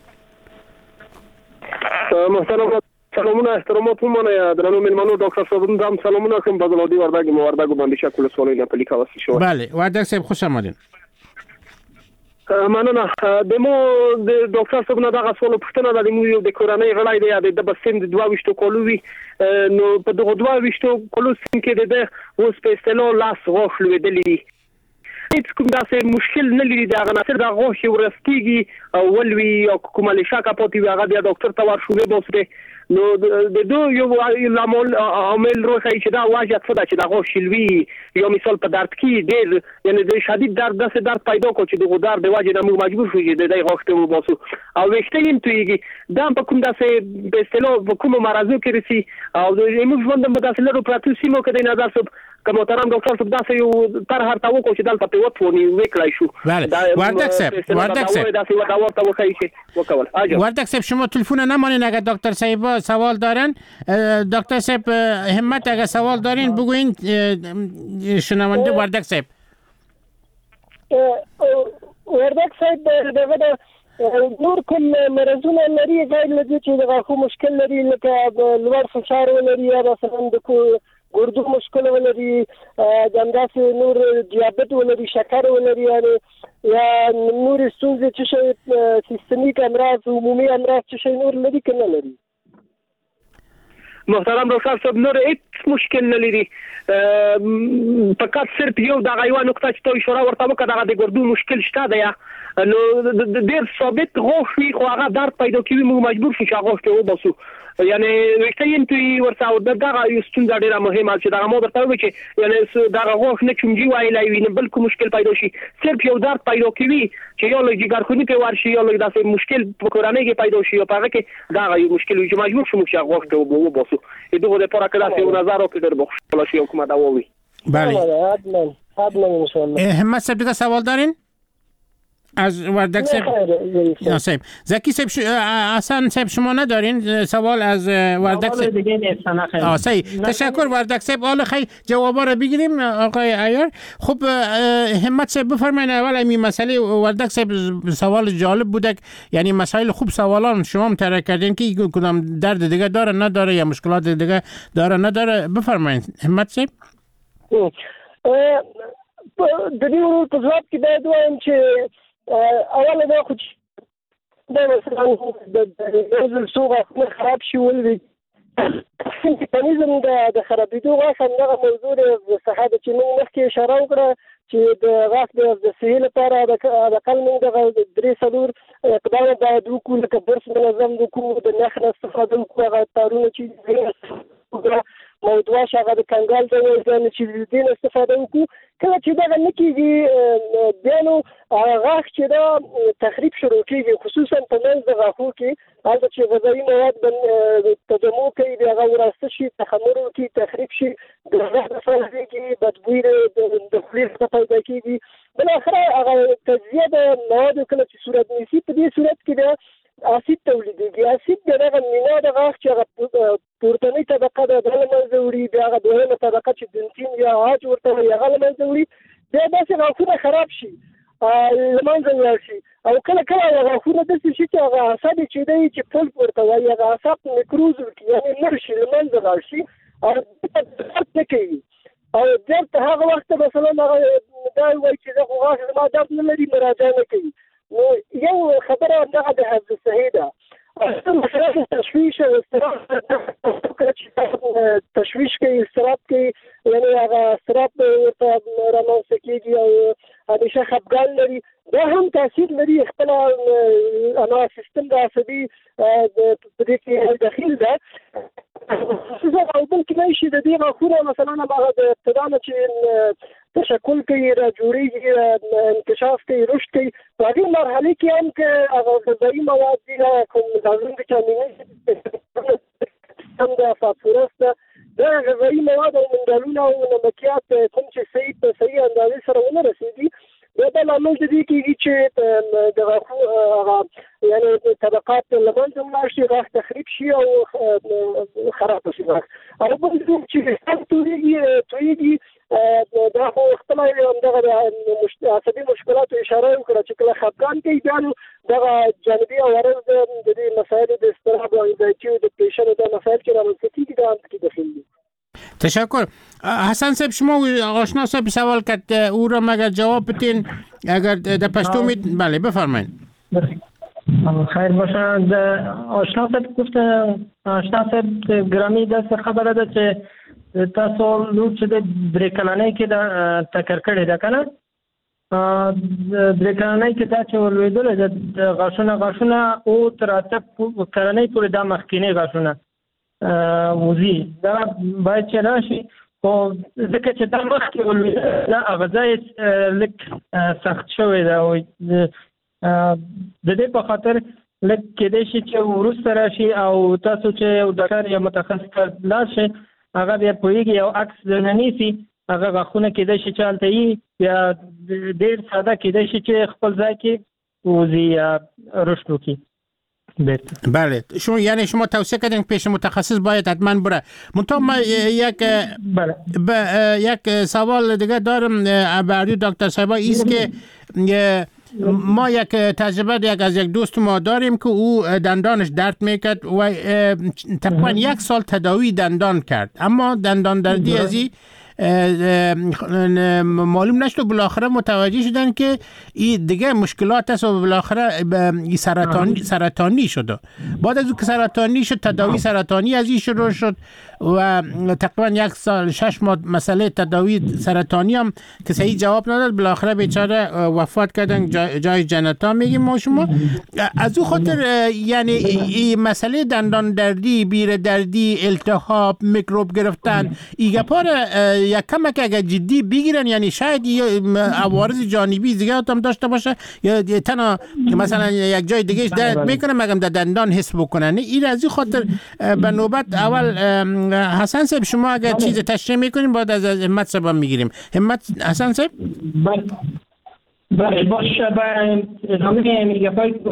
Speaker 6: محترم سلامونه احترامات ومنه درنو میلمنو ډاکټر صاحب هم سلامونه کوم په زلودي وردګ باندې شکل سوالونه په لیکه وسی شو.
Speaker 5: بله وردګ صاحب خوش آمدین.
Speaker 6: مننه د مو د ډاکټر صاحب نه دغه سوال پوښتنه د مو یو د کورنۍ غړی دی د بسند 22 کولو وی نو په دغه 22 کولو سیم کې د اوس په استلو لاس غوښ لویدلی هیڅ کوم داسې مشکل نه لري دا غناصر د غوښ ورستيږي او ولوي او کومه شاکه پاتې وي هغه بیا ډاکټر ته ورشوي بوسره نو د دوه یو لامل عامل روخی چې دا واجه څه چې دا غوښ شلوي یو مثال په درد کې ډېر یعنی د شدید درد داسې درد پیدا کو چې د غدار د واجه نه مجبور شو چې د غوښ ته وباسو او وشته یې تویږي دا په کوم داسې په استلو په کوم مرزو کې رسی او د موږ ژوند د داسې لرو پراتو سیمو کې د نظر صاحب که محترم ډاکټر صاحب داسې یو تر هر تاو کو چې دلته په وټونی وکړای شو
Speaker 5: وردک صاحب شما تلفن نمانین اگر دکتر صاحب سوال دارن دکتر صاحب همت اگر سوال دارین بگوین شنونده وردک صاحب
Speaker 6: دغه نور کوم مرزونه لري غیر لدی چې دغه خو مشکل لري لکه لوړ فشار ولري یا مثلا د ګردو مشکل ولري دنداسې نور دیابت ولري شکر ولري یا نور ستونزې چې شي سیستمیک امراض عمومي امراض چې شي نور لري کنه لري محترم ډاکټر صاحب نور هیڅ مشکل نه لري فقط صرف یو د غیوا نقطه چې تو اشاره ورته وکړه د ګردو مشکل شته دی نو د ډیر ثابت غوښي خو هغه درد پیدا کوي موږ مجبور شو چې هغه ته وباسو یعنی وکټین توی ورته دغه یو ستونزه ډیره مهمه چې دغه مو درته وایي چې یعنی دغه غوښ نه چونجي وایلای وي نه بل کوم مشکل پیدا شي صرف یو درد پیدا کوي چې یو لږ جګرخونی په ورشي یو لږ داسې مشکل په کورنۍ کې پیدا شي او په هغه کې دغه یو مشکل وي چې مجبور شو چې غوښ ته وباسو دغه لپاره کله چې نظر وکړو در بخښل شي حکومت دا ووي
Speaker 5: بله
Speaker 6: ان شاء الله
Speaker 5: همت صاحب دیگه سوال دارین از وردک صاحب زکی صاحب حسن صاحب شما ندارین سوال از وردک صاحب صحیح تشکر وردک صاحب حالا خیلی جوابا رو بگیریم آقای عیار خب همت صاحب بفرمایید اول این مسئله وردک صاحب سوال جالب بوده یعنی مسائل خوب سوالان شما مطرح کردین که کدام درد دیگه داره نداره یا مشکلات دیگه داره نداره بفرمایید همت صاحب
Speaker 6: د دې ورو په ځواب کې باید وایم چې اوله دا خو دا مثلا د سوغه خراب شي ولوي میکانیزم د خرابېدو غاښ همدغه موضوع د صحه د چې موږ مخکې اشاره وکړه چې د غاښ د صحي لپاره د اقل موږ دغه 3-4 اقدام باید وکړو لکه برس منظم وکړو د نخ نه استفاده وکړو هغه تارونه چې موضوع شغه د کنګال د وزن چې دین استفاده وکړو کله چې دا نه کیږي بیا نو غاښ چې دا تخریب شروع کیږي خصوصا په منځ د غاښو کې هلته چې غذایي مواد تجمع کوي بیا هغه وراسته شي تخمر وکړي تخریب شي د غاښ مسله کېږي بدبوی د خولې څخه پیدا کېږي بالاخره هغه تجزیه د موادو کله چې صورت نیسي په دې صورت کې بیا اسید تولیدېږي اسید دغه مینا د غاښ چې هغه پورتنۍ طبقه د له منځه وړي بیا هغه دویمه طبقه چې دنتین یا عاج ورته وایي هغه له منځه وړي بیا داسې غاښونه خراب شي له منځه ولاړ شي او کله کله هغه غاښونه داسې شي چې هغه اعصاب چې دی چې پلپ ورته وایي هغه اعصاب میکروز وکړي یعنې مړ شي له منځه لاړ شي او درد نه کوي او درد هغه وخت مثلا هغه دا وایي چې زه خو غاښ زما درد نه لري مراجعه نه کوي نو یو خبره دغه د حفظ صحي ده مثلا تشویش او اضطراب تشویش کوي اضطراب کوي یعنی هغه اضطراب ورته رامنځته کېږي او همیشه خفګان لري دا هم تاثیر لري خپل انا سیستم د عصبي په دې کې داخل ده خصوصا او بل کله شي د دې غوښنه مثلا هغه د ابتدا نه چې تشکل کوي را جوړیږي انکشاف کوي رشد کوي په دې مرحله کې هم کې هغه غذایي مواد دي کوم لازم ویټامینونه هم د فاسفورس د غذایي مواد او منرالونه او نمکیات کوم چې صحیح اندازې سره ونه رسیدي دا د لامل د دې کېږي چې د غاښو یعنی طبقات له منځه ولاړ شي غاښ تخریب شي او خراب شي غاښ او بل چې تویږي دا خو خپل دغه عصبي مشکلاتو اشاره وکړه چې کله خفګان کوي بیا نو دغه جانبي عوارض د دې مسایلو د اضطراب او انزایټي او ډپریشن د مسایل چې رامنځته کېږي دا هم پکې داخل دي.
Speaker 5: تشکر. حسن صاحب شما آشنا صاحب سوال کرد او را مگر جواب بتین اگر در پشتو بله بفرمایید.
Speaker 7: خیر باشه. آشنا صاحب گفت، آشنا صاحب گرامی دست خبره ده چې تاسو لوټ چې د درې کلنۍ کې د ټکر کړی ده که نه، درې کلنۍ کې دا چې ولوېدلی د غاښونه او تر اته کلنۍ پورې دا مخکینۍ غاښونه وځي، دا باید چې راشي. خو ځکه چې دا مخکې ولوېدلی دا هغه ځای لږ سخت شوی ده او د دې په خاطر لږ کېدای شي چې وروسته راشي او تاسو چې یو ډاکټر یا متخصص ته لاړ شئ هغه بیا پوهېږي یو عکس درنه نیسي، هغه غاښونه کېدای شي چې هلته وي یا ډېر ساده کېدای شي چې خپل ځای کې وځي یا رشد وکړي.
Speaker 5: بله شما یعنی شما توصیه کردین پیش متخصص باید حتما بره. منتها من یک سوال دیگه دارم برای دکتر صاحبا ایست که ما یک تجربه از یک دوست ما داریم که او دندانش درد میکرد و تقریبا 1 سال تداوی دندان کرد، اما دندان دردی ازی معلوم نشد و بالاخره متوجه شدن که این دیگه مشکلات است و بالاخره سرطانی شد. بعد از اون که سرطانی شد تداوی سرطانی از این شروع شد و تقریبا 1 سال 6 ماه مسئله تداوی سرطانی هم که صحیح جواب نداد، بالاخره بیچاره وفات کردن جای جنتا میگیم ما شما. از اون خاطر یعنی این مسئله دندان دردی، بیر دردی، التهاب، میکروب گرفتن این گپا یک کمک اگر جدی بگیرن یعنی شاید عوارض جانبی دیگه هم داشته باشه یا تنها مثلا یک جای دیگه درد میکنه مگم در دندان حس بکنن. این از این خاطر به نوبت اول حسن صاحب شما اگر چیز تشریح میکنیم بعد از همت صاحب میگیریم. همت حسن صاحب
Speaker 7: بله باشه با ادامه میگه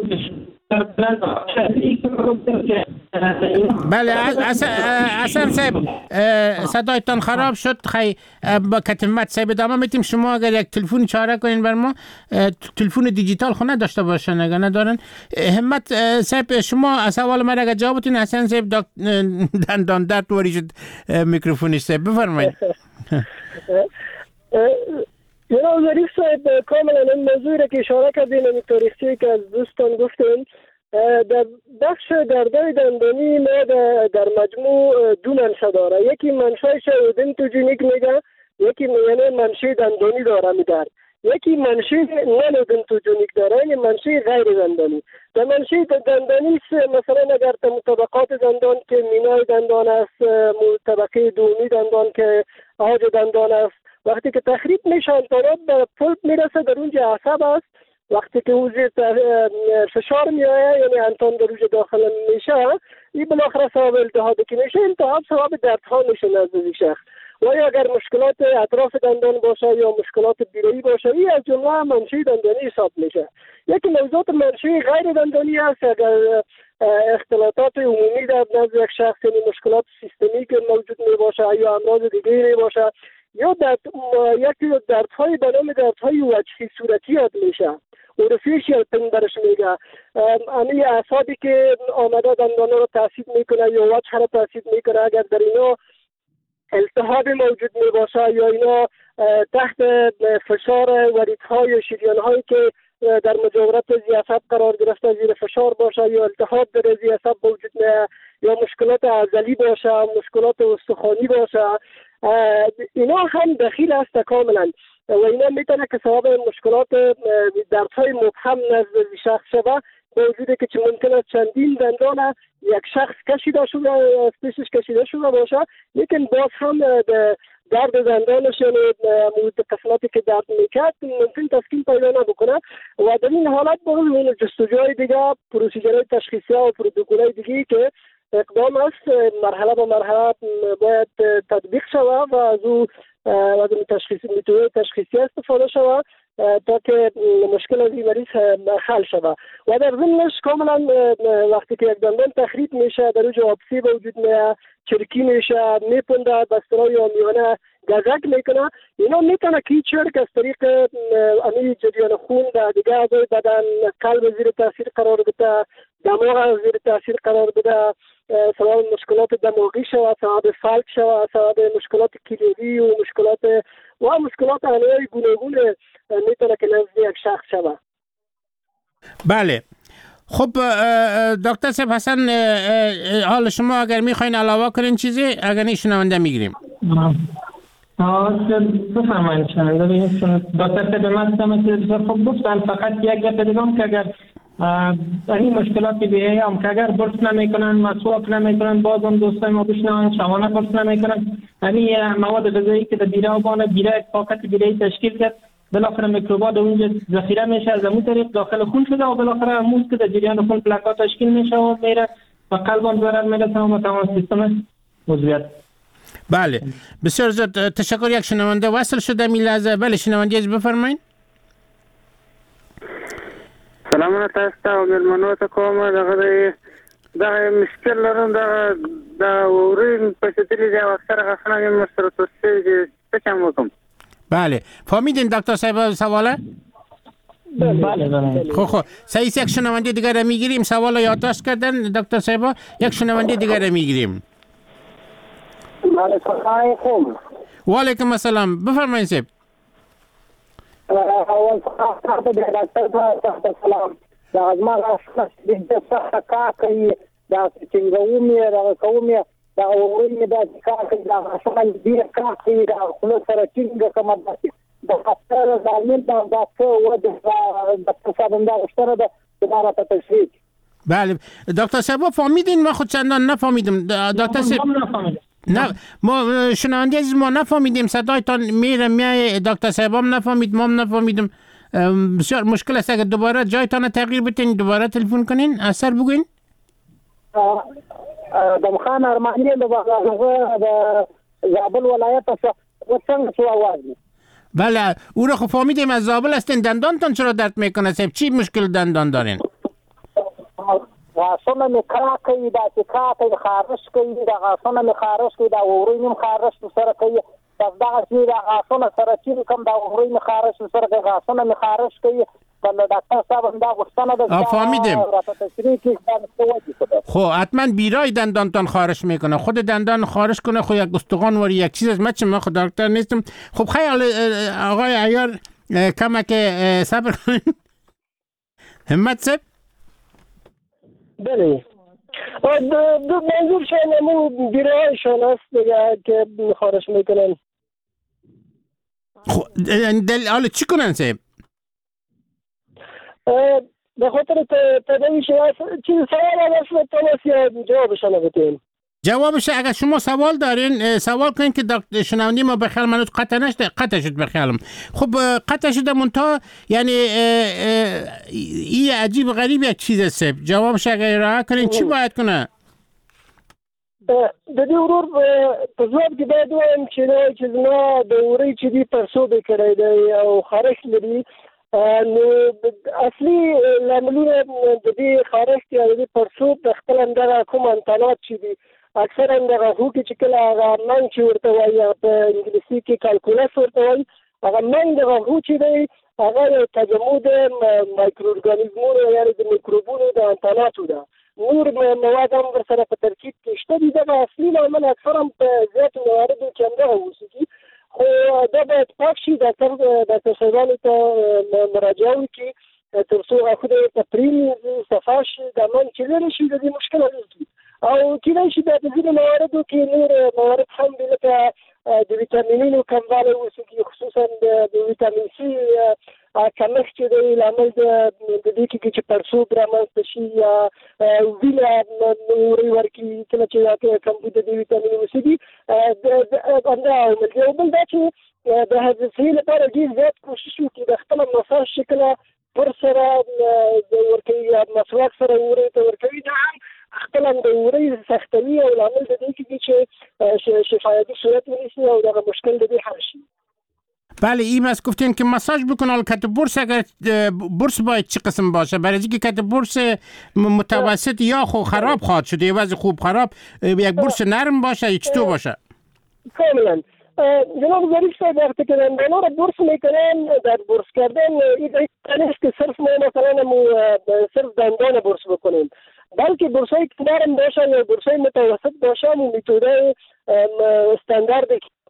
Speaker 5: بله حسن صاحب صدایتان خراب شد، خیلی با کتمت صاحب ادامه میتیم. شما اگر یک تلفن چاره کنین بر ما، تلفن دیجیتال خونه داشته باشن اگر ندارن. همت صاحب شما از سوال من اگر جوابتون حسن صاحب دندان درد وری شد میکروفونش صاحب بفرمایید.
Speaker 6: جناب ظریف صاحب کاملا این موضوعی را که اشاره کردین این تاریخچه‌ای که از دوستان گفتین، در بخش دردهای دندانی ما در مجموع 2 منشأ داره. یکی منشأش اودونتوژنیک میگه، یکی یعنی منشأ دندانی داره میدار، یکی منشأ نان اودونتوژنیک داره یعنی منشأ غیر دندانی. در منشأ دندانی مثلا اگر طبقات دندان که مینای دندان است، طبقه دومی دندان که آج دندان است، وقتی که تخریب میشه انتانات به پلپ میرسه، در اونجا عصب است، وقتی که او زیر فشار میآید یعنی انتان در اونجا داخل میشه، این بالاخره سبب التهابی که میشه، التهاب سبب دردها میشه نزد شخص. و اگر مشکلات اطراف دندان باشه یا مشکلات بیرایی باشه، این از جمله منشأ دندانی حساب میشه. یکی موضوعات منشأ غیر دندانی است، اگر اختلالات عمومی در نزد یک شخص یعنی مشکلات سیستمیک موجود می باشه یا امراض دیگری می باشه، یا یکی دردهای به نام دردهای وجهی صورتی یاد میشه، اورفیشیال پین برش میگه. امی اعصابی که آمده دندان رو تاثیر میکنه یا وجه رو تاثیر میکنه، اگر در اینا التهاب موجود می باشه یا اینا تحت فشار وریدهای یا شریانهایی که در مجاورت ذیعصب قرار گرفته زیر فشار باشه یا التهاب در ذیعصب موجود میه یا مشکلات عضلی باشه، مشکلات استخوانی باشه، اینا هم دخیل است کاملا و اینا میتونه که سبب مشکلات دردهای مبهم نزد شخص شده، با وجودی که ممکن است چندین دندان یک شخص کشیده شده، پیشش کشیده شده باشه، لیکن باز هم درد دندانش یعنی قسمتی که درد میکرد ممکن تسکین پیدا نبکنه و در این حالت با اون جستجوهای دیگه، پروسیجرهای تشخیصی و پروتکل‌های دیگه که اقدام است مرحله به مرحله باید تطبیق شود و از اون میتونه تشخیصی استفاده شود تا که مشکل از این مریض حل شود. و در ضمنش کاملا وقتی که یک دندان تخریب میشه در اونجا آبسی به وجود میاد، چرکی میشه، میپنده، بسترهای یا میانه گزک میکنه، اینا میتونه که چرک از طریق امی جریان خون در دیگه اعضای بدن، قلب زیر تاثیر قرار بده، دماغ زیر تاثیر قرار بده، سبب مشکلات دماغی شود، سبب فلج شود، سبب مشکلات کلیوی و مشکلات و مشکلات انواع گوناگون میتونه که نزد یک شخص شود.
Speaker 5: بله. خب دکتر صاحب حسن، حال شما اگر میخواین علاوه کنین چیزی، اگر نه شنونده میگیریم.
Speaker 7: بفرمایید شنونده بگیم. دکتر صاحب من خب گفتن فقط یک گپ دیگم که اگر این مشکلات بیهی هم که اگر برس نمیکنن، مسواک نمیکنن، باز هم دوستای ما بشنون شبانه برس نمیکنن، همین مواد غذایی که در بیره و بانه بیره پاکت بیره تشکیل کرد، بالاخره میکروبات در اونجا ذخیره میشه، از همون طریق داخل خون شده و بالاخره موز که در جریان خون پلاکات تشکیل میشه و میره و قلب هم ضرر میرسه و تمام سیستم عضویت.
Speaker 5: بله بسیار زیاد تشکر. یک شنونده وصل شده می لحظه. بله شنونده از بفرمایید.
Speaker 8: سلامونه تاسو ته او مېلمنو ته کوم. دغه مشکل لرم، دغه ورین پسیدلی دی او اکثر غاښونه مې سره توسي دي، څه چم وکم؟
Speaker 5: بله فهمیدین دکتر صاحب سواله؟
Speaker 7: بله.
Speaker 5: خب صحیح. یک شنونده دیگر را میگیریم. سوال یادداشت کردن دکتر صاحب؟ یک شنونده دیگر را میگیریم.
Speaker 6: علیکم.
Speaker 5: و علیکم السلام. بفرمایید صاحب.
Speaker 6: اول خاطر د ډاکټر سلام دا ازما راځه د څه کار کوي دا څنګه ومه راکومه دا ورته دا کار کوي دا اصلا دې کار کوي دا خپل سره څنګه کومه دا خاطر د علم دا څه و د تصادم دا اشتره ده دوباره تشریح.
Speaker 5: بله دکتر صاحب فهمیدین؟ ما خود چندان نفهمیدم دکتر صاحب. نه ما شنونده عزیز ما نفهمیدیم، صدایتان میره میای، دکتر صاحب هم نفهمید، ما هم نفهمیدم. بسیار مشکل است. اگر دوباره جایتان تغییر بدین دوباره تلفن کنین اثر بگوین.
Speaker 6: دمخان ارمانی د زابل ولایت څنګه څه आवाज؟
Speaker 5: بله او رو خب فهمیدیم از زابل هستین. دندانتان چرا درد میکنه صاحب؟ چی مشکل دندان دارین؟
Speaker 6: غاښونه مې کرا کوي، دا چې کرا کوي خارش کوي، دا غاښونه مې خارش کوي، دا وروی مې خارش سره کوي، بس دغه چې دا غاښونه سره چې کوم دا وروی مې خارش سره کوي، غاښونه مې خارش کوي. بله ډاکټر صاحب هم دا غوښتنه ده
Speaker 5: فهمیدیم.
Speaker 6: تشریح کړي.
Speaker 5: خب حتما بیرای دندانتان خارش میکنه. خود دندان خارش کنه خب یک استخوان وری یک چیز از من خود دکتر نیستم. خب خیال آقای عیار کمک صبر کنین. همت صاحب.
Speaker 6: بله دو منظور شما بیرای شما است دیگه که خارش میکنن.
Speaker 5: خب حالا چی کنن صاحب؟
Speaker 6: به خاطر تداویش چیز سوال هست تماس یا جوابش بدین؟
Speaker 5: جوابش اگر شما سوال دارین سوال کنین که دکتر شنونده ما بخیال منوط قطع شد بخیالم. خب قطع شده منتها یعنی این عجیب غریب یک چیز است. جوابش اگر ارائه کنین چی باید کنه؟
Speaker 6: د دې ورور په ځواب کې باید وایم چې زما د ورۍ چې دي پرسوبې کړی دی او خارښ لري، نو اصلي لاملونه د دې خارښ یا د دې پرسوب د خپل همدغه کوم انتانات چې دي اکثرا دغه هوکې چې کله هغه منګ چې ورته وایي په انګلیسي کې کالکولس ورته وایي، هغه منګ دغه هو چې دی هغه یو تجمع د مایکرو ارګانیزمونو یعنې د میکروبونو د انتاناتو ده. نور مواد هم ورسره په ترکیب کې شته دي. دغه اصلي لامل اکثرا په زیاتو مواردو کې همدغه اوسېږي، خو دا باید پاک شي. ډاکټر صاحبانو ته مراجعه وکړي تر څو غاښونه یې په پرېمینځي، صفا شي، دا منګ چې لرې شي د دې مشکل حل کړي. او کېدای شي بیا په ځینو مواردو کې نور موارد هم دي لکه د ویټامینونو کموالی اوسېږي، خصوصا د ویټامین سي کمښت چې دی لامل د دې کېږي چې پړسوب رامنځته شي یا وینه وری ورکړي کله چې کمبود د ویټامین اوسېږي. همدا عامل دی. او بل دا چې د حفظې لپاره ډېر زیات کوشش وکړي د خپله مساج چې کله پر سره ورکوي یا مسواک سره ورۍ ته ورکوي، دا هم خپل هم د ورۍ سختوي او لامل د دې کېږي چې شفایتي صورت ونیسي او دغه مشکل د دې حل شي.
Speaker 5: بله این از گفتین که مساج بکن. حالا کت برس اگر برس باید چه قسم باشه؟ برای اینکه کت برس متوسط یا خو خراب خواهد شده، وضع خوب خراب، یک برس نرم باشه یا چطور باشه؟
Speaker 6: کاملا جناب ظریف صاحب وقتی که دندانا رو برس میکنن در برس کردن این نیست که صرف ما مثلا صرف دندان برس بکنیم، بلکه برسای نرم باشه یا برسای متوسط باشه. و میتوده استاندارد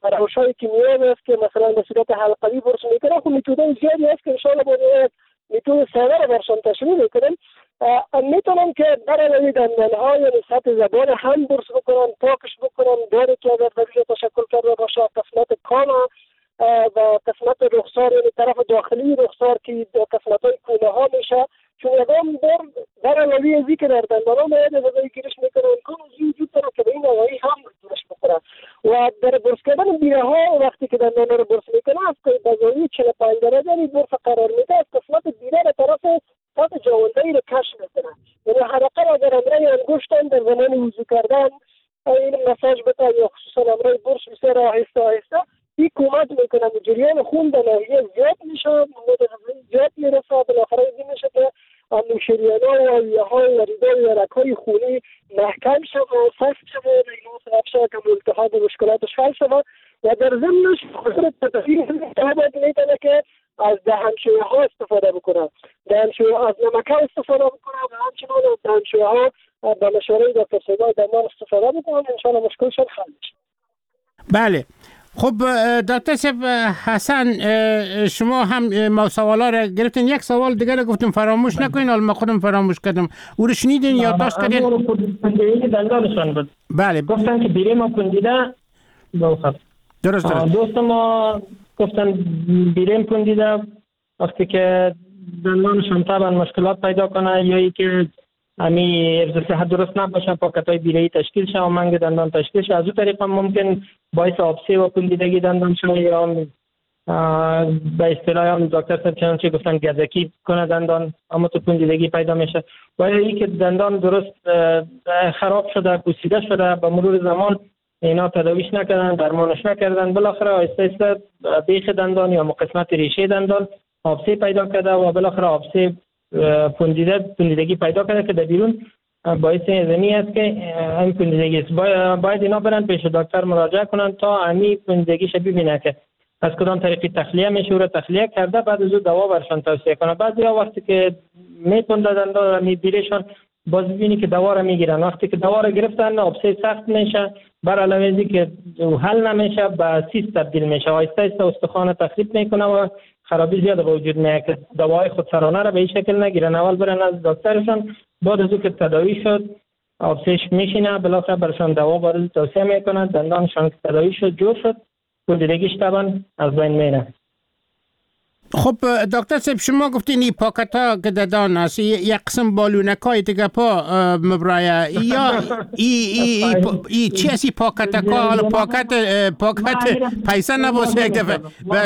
Speaker 6: روش‌های کیمیایی است که مثلا به صورت حلقوی برش میکنه. خب میتودهای زیادی است که ان شاء الله با میتود ساده رو برشان تشریح میکنم. میتونم که برای دندان‌ها یعنی سطح زبان هم برش بکنم، پاکش بکنم، داری که اگر روی تشکل کرده باشه قسمت کان و قسمت رخسار یعنی طرف داخلی رخسار که قسمت‌های کوله ها میشه، چون اقام در علاوه ازی که در دندان‌ها باید غذای گیرش میکنه امکان وجود داره که به این آقایی هم گیرش بخوره. و در برس کردن بیره ها وقتی که دندان رو برس میکنه از بزایی 45 درجه یعنی برس قرار میده، از قسمت بیره به طرف سطح جوانده رو کش میکنه. یعنی حداقل اگر امرای انگشتان در زمان وضو کردن این مساج بده یا خصوصا امرای برس بسیار آهسته آهسته این کمک میکنه و جریان خون در ناحیه زیاد میشه، مواد غذایی زیاد میرسه، بالاخره این میشه که شریان‌ها و ریه‌ها و ریده و رگ‌های خونی محکم شد و سخت شد و نیمون سبب شد که التهاب و مشکلاتش حل شد. و در ضمنش خصوص تدخیر باید میتونه که از دهنشوی‌ها استفاده بکنه، دهنشوی‌ها از نمک‌ها استفاده بکنه و همچنان از دهنشوی‌ها به مشوره دکتر سیبای دندان استفاده بکنه، انشاءالله مشکلشون حل میشه.
Speaker 5: بله. خب دکتر صاحب حسن، شما هم سوالا را گرفتین. یک سوال دیگر گفتم فراموش نکنین، حالا من خودم فراموش کردم. او رو شنیدین یا داشت کردین؟
Speaker 7: پوندیده دندانشان بود.
Speaker 5: بله.
Speaker 7: گفتن که بیره ما پوندیده
Speaker 5: درست.
Speaker 7: دوست ما گفتن بیریم پوندیده وقتی که دندانشان طبعا مشکلات پیدا کنه یا ای که امی حفظ صحت درست نباشه، پاکت‌های بیره‌ای تشکیل شه و منگ دندان تشکیل شه، از اون طریق هم ممکن باعث آبسه و پوندیدگی دندان شه یا به اصطلاح هم دکتر صاحب چنانچه گفتن گزکی کنه دندان، اما تو پوندیدگی پیدا میشه. و این که دندان درست خراب شده، پوسیده شده، به مرور زمان اینا تداویش نکردن، درمانش نکردن، بالاخره آهسته آهسته بیخ دندان یا قسمت ریشه دندان آبسه پیدا کرده و بالاخره آبسه پوندیدگی پیدا کرده که در بیرون باعث زمینی است که این پوندیدگی است. باید اینا برن پیش دکتر مراجعه کنن تا امی پوندیدگیش ببینه که از کدام طریقی تخلیه میشه و تخلیه کرده بعد از دوا برشان توصیه کنه. بعضیا وقتی که میپونده دندان میبیرشان باز ببینی که دوا را میگیرن، وقتی که دوا را گرفتن آبسه سخت میشه، بر علاوه ازی که حل نمیشه به سیست تبدیل میشه، آهسته آهسته استخوان تخریب میکنه و خرابی زیاد به وجود میاد که دوای خودسرانه را به این شکل نگیرن. اول برن از دکترشون، بعد از که تداوی شد آبسهش میشینه، بالاخره برشان دوا وارد توصیه میکنن، دندانشان که تداوی شد جور شد، پوندیدگیش طبعا از بین میره.
Speaker 5: خب دکتر صاحب شما گفتین این پاکت ها که دندان است یک قسم بالونک های دیگه پا مبرایه یا ای چی هستی پاکت ها؟ حالا پاکت پیسه نباشه یک دفعه.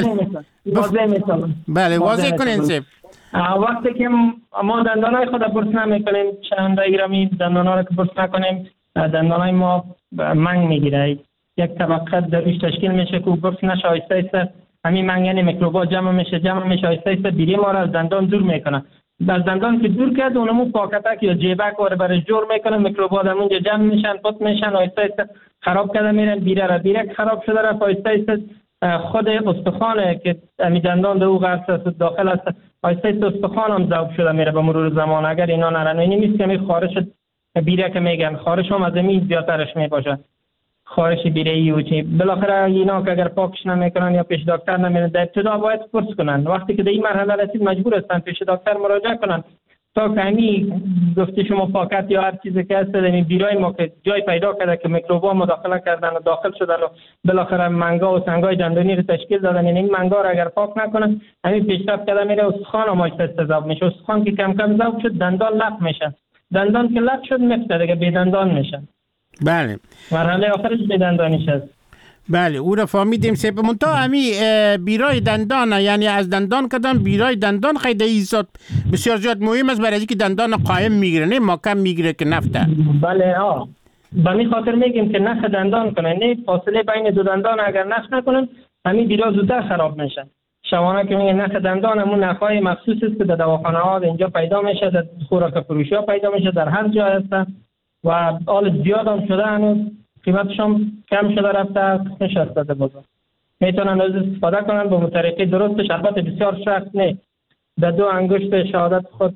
Speaker 5: بله واضح کنین صاحب.
Speaker 7: وقتی که ما دندان های خود برس نمیکنیم، چند ایرامی دندان ها رو که برس نکنیم دندان های ما منگ میگیره، یک طبقه درویش تشکیل میشه که برس نشه، آهسته آهسته همین منگن میکروبا جمع میشه آهسته آهسته بیری ما را از دندان دور میکنه. از دندان که دور کرد اونمو پاکتک یا جیبک واره برش جور میکنه، میکروبا در اونجا جمع میشن، پت میشن، آهسته آهسته خراب کرده میرن، بیره خراب شده رفت، آهسته آهسته خود استخوانه که همین دندان در او قرص داخل است، آهسته آهسته استخوان هم ذوب شده میره به مرور زمان. اگر اینا نرن اینی نیست که می خارش بیره که میگن، خارش هم از این زیادترش میباشه، خارش بیره‌ای و چی. بالاخره اینا که اگر پاکش نمیکنن یا پیش دکتر نمیرن، در ابتدا باید پرس کنن. وقتی که در این مرحله رسید مجبور هستن پیش دکتر مراجعه کنن تا که همین گفته شما پاکت یا هر چیزی که هست این بیرای ما که جای پیدا کرده که میکروبا مداخله کردن و داخل شدن و بالاخره منگا و سنگای دندانی رو تشکیل دادن، این منگا رو اگر پاک نکنن همین پیشرفت کرده میره استخوان هم آهسته ذوب میشه. استخوان که کم کم ذوب شد دندان لق میشه، دندان که لق شد میفته دیگه بی دندان میشه.
Speaker 5: بله
Speaker 7: مرحله آخرش به دندانیش است.
Speaker 5: بله او را فهمیدیم. سپه منتها همی بیرای دندان، یعنی از دندان کردن بیرای دندان خیلی ایزاد بسیار زیاد مهم است برای اینکه دندان قایم میگیره نه محکم میگیره که نفته.
Speaker 7: بله به می خاطر میگیم که نخ دندان کنن، نه فاصله بین دو دندان اگر نخ نکنن همین بیرا زودتر خراب میشن. شمانا که میگن نخ دندان همون نخهای مخصوص است که در دواخانه ها اینجا پیدا میشه، در خوراک فروشی ها پیدا میشه، در هر جا هست و آل زیاد هم شده، هنوز قیمتش هم کم شده رفته، نشسته بازار. میتونن از استفاده کنن با طریقه درستش، البته بسیار سخت نه. در دو انگشت شهادت خود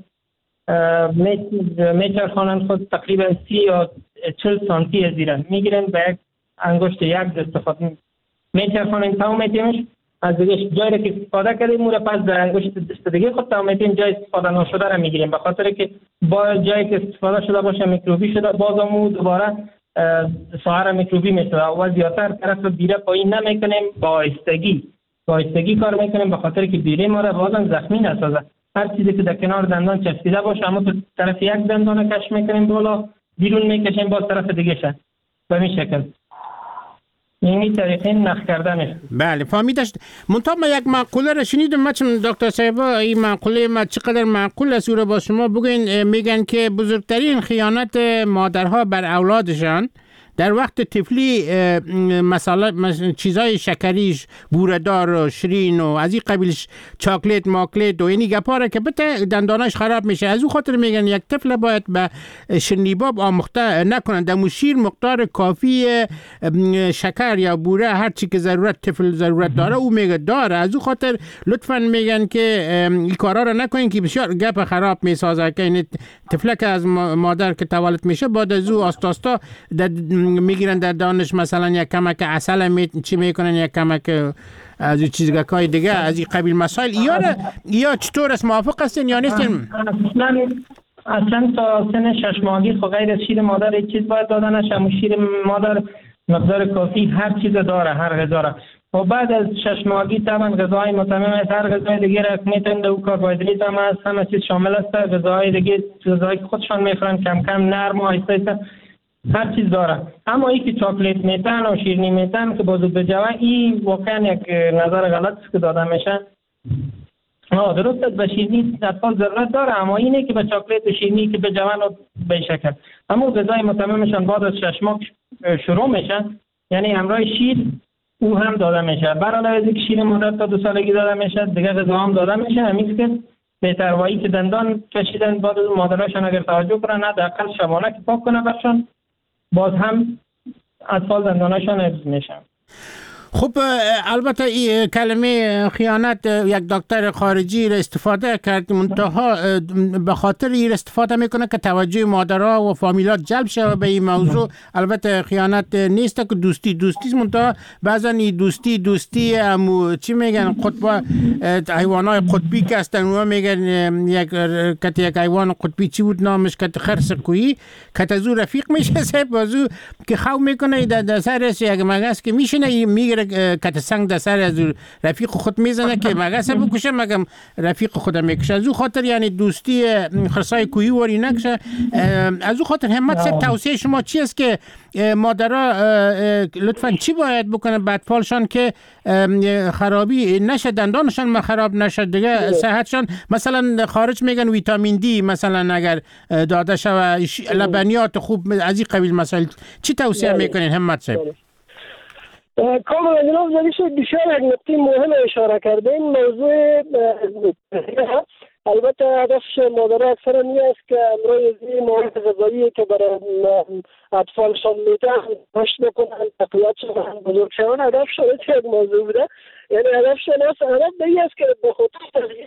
Speaker 7: میچرخانن خود تقریبا 30 یا 40 سانتی از زیرن میگیرن، به یک انگشت یک دست خود میچرخونیم تا میتیمش از دیگه جایی که استفاده کردیم مورا پس در انگشت دست دیگه خود تا میتیم جای استفاده نشده را میگیریم، به خاطر که با جایی که استفاده شده باشه میکروبی شده بازمو دوباره سایر میکروبی میشه و زیادتر طرف بیره پایین نمیکنیم، با آهستگی کار میکنیم به خاطر که بیره ما را بازم زخمی نسازه. هر چیزی که در کنار دندان چسبیده باشه اما تو طرف یک دندان کش میکنیم بالا بیرون میکشیم باز طرف دیگه شه به این شکل. این طریقه نخ کردنش.
Speaker 5: بله فهمیدش. منتها من یک مقوله را شنیدم دکتر صاحب، این مقوله ما چقدر معقول است رو با شما بگین. میگن که بزرگترین خیانت مادرها بر اولادشان در وقت طفلی مثلا چیزای شکریش بوردار و شیرین و از این قبیلش چاکلیت ماکلیت و اینی گپاره که بته دنداناش خراب میشه. از اون خاطر میگن یک طفل باید به شیرینیباب آموخته نکنن، در شیر مقدار کافی شکر یا بوره هر چی که ضرورت طفل ضرورت داره او میگه داره. از اون خاطر لطفا میگن که این کارا رو نکنین که بسیار گپ خراب میسازه که این طفل که از مادر که تولد میشه بعد از او آستاستا میگیرن در دانش مثلا یک کمک عسل چی میکنن یک کمک از چیزگاهای دیگه از این قبیل مسائل یا چطور است؟ موافق هستین یا نیستین؟
Speaker 7: اصلا تا سن 6 ماهگی خب غیر از شیر مادر یک چیز باید دادنش، اما شیر مادر مقدار کافی هر چیز داره، هر غذا را. و بعد از 6 ماهگی طبعا غذاهای متمم است، هر غذای دیگه را میتونده و کربوهیدرات هم است، همه چیز شامل است. غذاهای دیگه غذایی که خودشان میخورن کم کم نرم و آهسته هر چیز داره. اما این که چاکلیت میتن و شیرینی میتن که بازو بجوه این واقعا یک نظر غلط است که داده میشه. درست است به شیرینی اطفال ضرورت داره، اما اینه که به چاکلیت و شیرینی که بجوه و به شکل اما غذای متممشان بعد از 6 ماه شروع میشه، یعنی همراه شیر او هم داده میشه. برعلاوه از اینکه شیر مادر تا 2 سالگی داده میشه دیگه غذا هم داده میشه. همین که بهتروایی که دندان کشیدن بعد از مادرشان اگر توجه کنن حداقل شبانه که پاک کنه برشان باز هم اطفال دندانشان حفظ میشن.
Speaker 5: خب البته این کلمه خیانت یک دکتر خارجی را استفاده کرد، منتها به خاطر این استفاده میکنه که توجه مادرها و فامیلات جلب شود به این موضوع. البته خیانت نیست که دوستی منتها بعضا این دوستی همو چی میگن قطب حیوانات قطبی که هستن و میگن یک حیوان قطبی چی بود نامش که خرس کویی که تزو رفیق میشه سه بازو که خو میکنه در سرش یک مگس که میشینه میگه کت سنگ در سر از رفیق خود میزنه که مگس بکشه مگم رفیق خود میکشه. از او خاطر یعنی دوستی خرسای کویی وری نکشه. از او خاطر همت سب توصیه شما چی است که مادرها لطفاً چی باید بکنه به اطفالشان که خرابی نشه، دندانشان خراب نشه دیگه صحتشان؟ مثلا خارج میگن ویتامین دی مثلا اگر داده شود لبنیات خوب از این قبیل مسائل چی توصیه میکنین همت صاحب؟
Speaker 6: کاملا جناب زدیش بسیار یک نکته مهم اشاره کردین. موضوع البته هدفش مادرها اکثرا این است که امروز این مواد غذایی که برای اطفالشان میدن رشد بکنن، تقویت شدن، بزرگ شدن. هدفش یک موضوع بوده، یعنی هدفش هدف به این است که به خاطر تغییر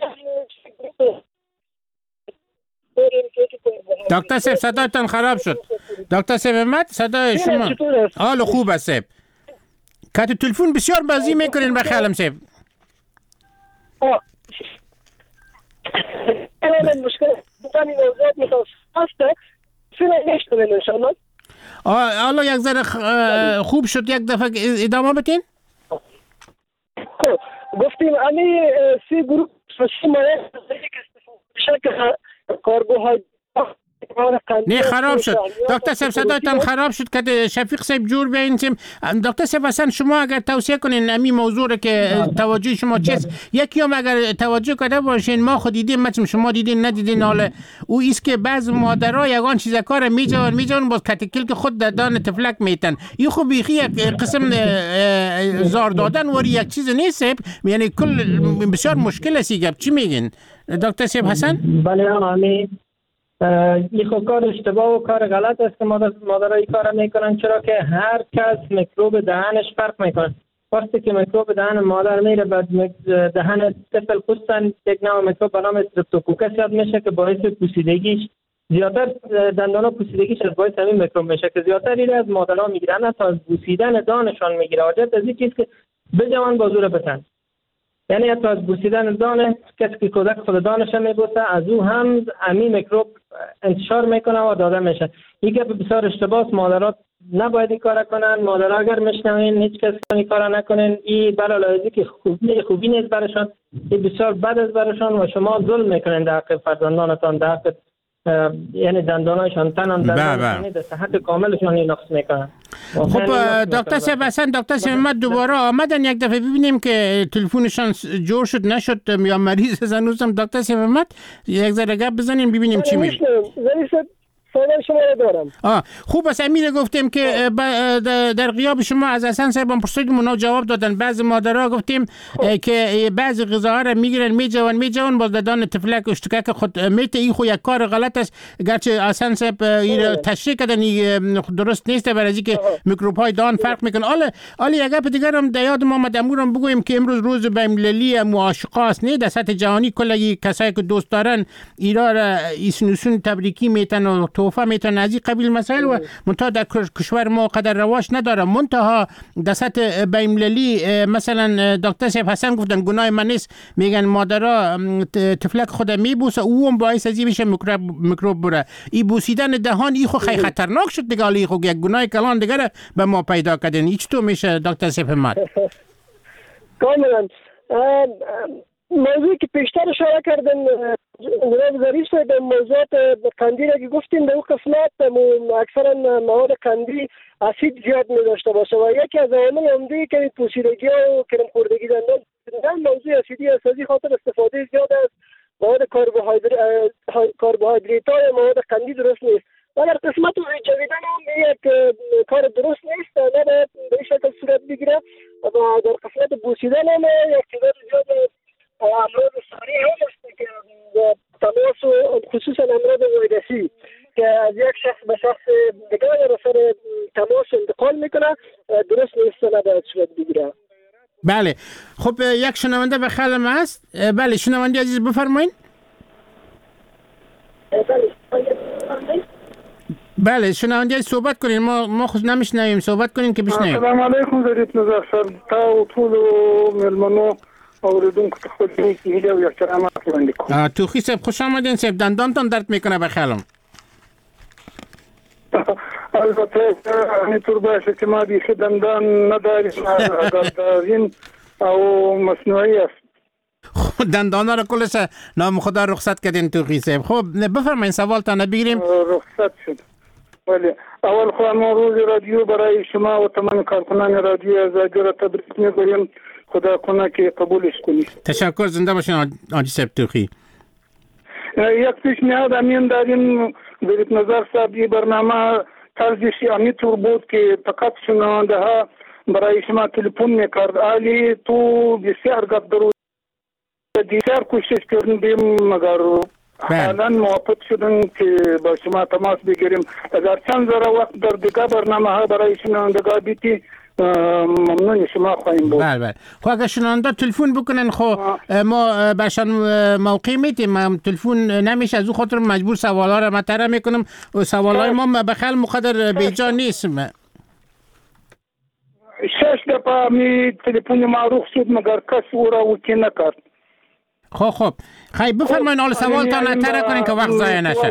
Speaker 5: دکتر صاحب صدایتان خراب شد. دکتر صاحب احمد صدای شما حال خوب است صاحب. کات تلفن بسیار بازی میکنین به خیالم صاحب.
Speaker 6: الان مشکل تانی وضعیت متوسطه فعلا نشده ان شاء الله.
Speaker 5: حالا یک ذره خوب شد، یک دفعه ادامه بدین.
Speaker 6: گفتیم امی سی گروه فشی مایه شکل کاربوهایدرات
Speaker 5: نه خراب شد. دکتر صاحب صدایتان خراب شد که شفیق صاحب جور بیاین. دکتر صاحب اصلا شما اگر توصیه کنین امی موضوع رو که توجه شما چیست، یکی هم اگر توجه کرده باشین ما خود دیدیم مثلا شما دیدین ندیدین، حالا او ایست که بعض مادرها یگان چیزا کار میجون باز کتکل که خود در دان تفلک میتن. این خب بیخی یک قسم زار دادن وری یک چیز نیست، یعنی کل بسیار مشکل است. چی میگین دکتر صاحب حسن؟
Speaker 7: بله آمی این خب کار اشتباه و کار غلط است که مادرها این کار میکنن، چرا که هر کس میکروب دهنش فرق میکنه. وقتی که میکروب دهن مادر میره بعد دهن طفل خصوصا یک نوع میکروب به نام استرپتوکوکس یاد میشه که باعث پوسیدگیش زیادتر دندانا پوسیدگیش از باعث همین میکروب میشه که زیادتر این از مادرها میگیرن تا از بوسیدن دانشان میگیره. حاجت از این چیز که بجوان با زور بتن. یعنی حتی از بوسیدن دانه کسی که کودک خود دانش میبوسه از او هم امی میکروب انتشار میکنه و داده میشه. این گپ بسیار اشتباهه. مادرات نباید این کار کنن. مادرها اگر میشنوین هیچ کس این کار نکنین. این برای که خوبی نیست برشان، این بسیار بد است برشان و شما ظلم میکنین در حق فرزندانتان، در حق یعنی دندانایشان، دندانایشان در صحت کاملشان نقص میکنن.
Speaker 5: خب دکتر صاحب اصلا دکتر صاحب دوباره آمدن یک دفعه ببینیم که تلفنشان جور شد نشد یا مریض هنوزم. دکتر صاحب یک ذره گپ بزنیم ببینیم چی میشه.
Speaker 6: شما دارم.
Speaker 5: خوب است. امیر گفتیم که در غیاب شما از حسن صاحب پرسیدیم اونا جواب دادن. بعضی مادرها گفتیم که بعضی غذاها را میگیرن میجوان باز دادن طفلک اشتکک خود میته. این خو یک کار غلط است. گرچه حسن صاحب این تشریح کردن درست نیست برای اینکه میکروب های دهان فرق میکنه. حالا یک گپ دیگر هم در یاد ما اومد امورم بگویم که امروز روز بین‌المللی معاشقه است. نه در سطح جهانی کلی کسایی که دوست دارن ایران را ایسنوسون تبریکی میتن و توفه میتن از این قبیل مسائل و منتها در کشور ما قدر رواج نداره. منتها در سطح بین‌المللی مثلا دکتر صاحب حسن گفتن گناه من نیست، میگن مادرها طفلک خود میبوسه او هم باعث از این میشه میکروب بره. این بوسیدن دهان این خو خیلی خطرناک شد دیگه. حالا خو یک گناه کلان دیگه به ما پیدا کردن. هیچ تو میشه دکتر صاحب حماد
Speaker 6: کاملا موضوعی که پیشتر اشاره کردن جناب ظریف صاحب موضوعات قندی را که گفتیم به اون قسمت اکثرا مواد قندی اسید زیاد می داشته باشه و یکی از عوامل عمده که پوسیدگی و کرم خوردگی دندان موضوع اسیدی است. از این خاطر استفاده زیاد از مواد کربوهیدرات های مواد قندی درست نیست. و در قسمت جویدن هم یک کار درست نیست، نباید به این شکل صورت بگیره. و در قسمت بوسیدن هم یک تعداد زیاد امراض ساری هم است که تماس و خصوصا امراض ویروسی که از یک شخص به شخص دیگر را سر تماس انتقال میکنه درست نیست، نباید صورت بگیره.
Speaker 5: بله. خب یک شنونده به خلم هست. بله شنونده عزیز بفرمایید. بله شنونده عزیز صحبت کنین. ما خود نمیشنویم، صحبت کنین که بشنویم.
Speaker 9: السلام علیکم ظریف نظر صاحب، تا و طول ملمنو اوریدونکو ته خود هیله و احترامات وړاندې کوم.
Speaker 5: توخی صاحب خوش آمدین. صاحب دندانتان درد میکنه به خیالم.
Speaker 9: البته همینطور باشه که ما بیخی دندان نداریم، داریم او مصنوعی است.
Speaker 5: خب دندانا را کلش نام خدا رخصت کردین توخی صاحب. خب بفرمایید سوالتان بگیریم.
Speaker 9: رخصت شد. ولی اول خو ما روز رادیو برای شما و تمام کارکنان رادیو آزادی را تبریک میگویم. خدا کنه که قبولش کنی.
Speaker 5: تشکر. زنده باشین آجی صاحب توخی.
Speaker 9: یک پیشنهاد امین داریم ظریف نظر صاحب. این برنامه طرزش همینطور بود که فقط شنونده ها برای شما تلفن میکرد. علی تو بسیار گپ درود بسیار کوشش کردیم مگر حالا موافق شدن که با شما تماس بگیریم. اگر چند ذره وقت در دیگه برنامه ها برای شنوندگان بیتی ممنون شما خواهیم بود.
Speaker 5: بله. خب اگر شنونده تلفن بکنن خب ما برشان موقع میتیم. تلفن نمیشه، از اون خاطر مجبور سوالا رو مطرح میکنم و سوالای ما به خیال مقدر بیجا نیست.
Speaker 9: 6 دفعه می تلفن معروف شد مگر کس او را وکی نکرد.
Speaker 5: خب خیلی بفرمایین حال سوالتان مطرح کنین که وقت ضایع نشه.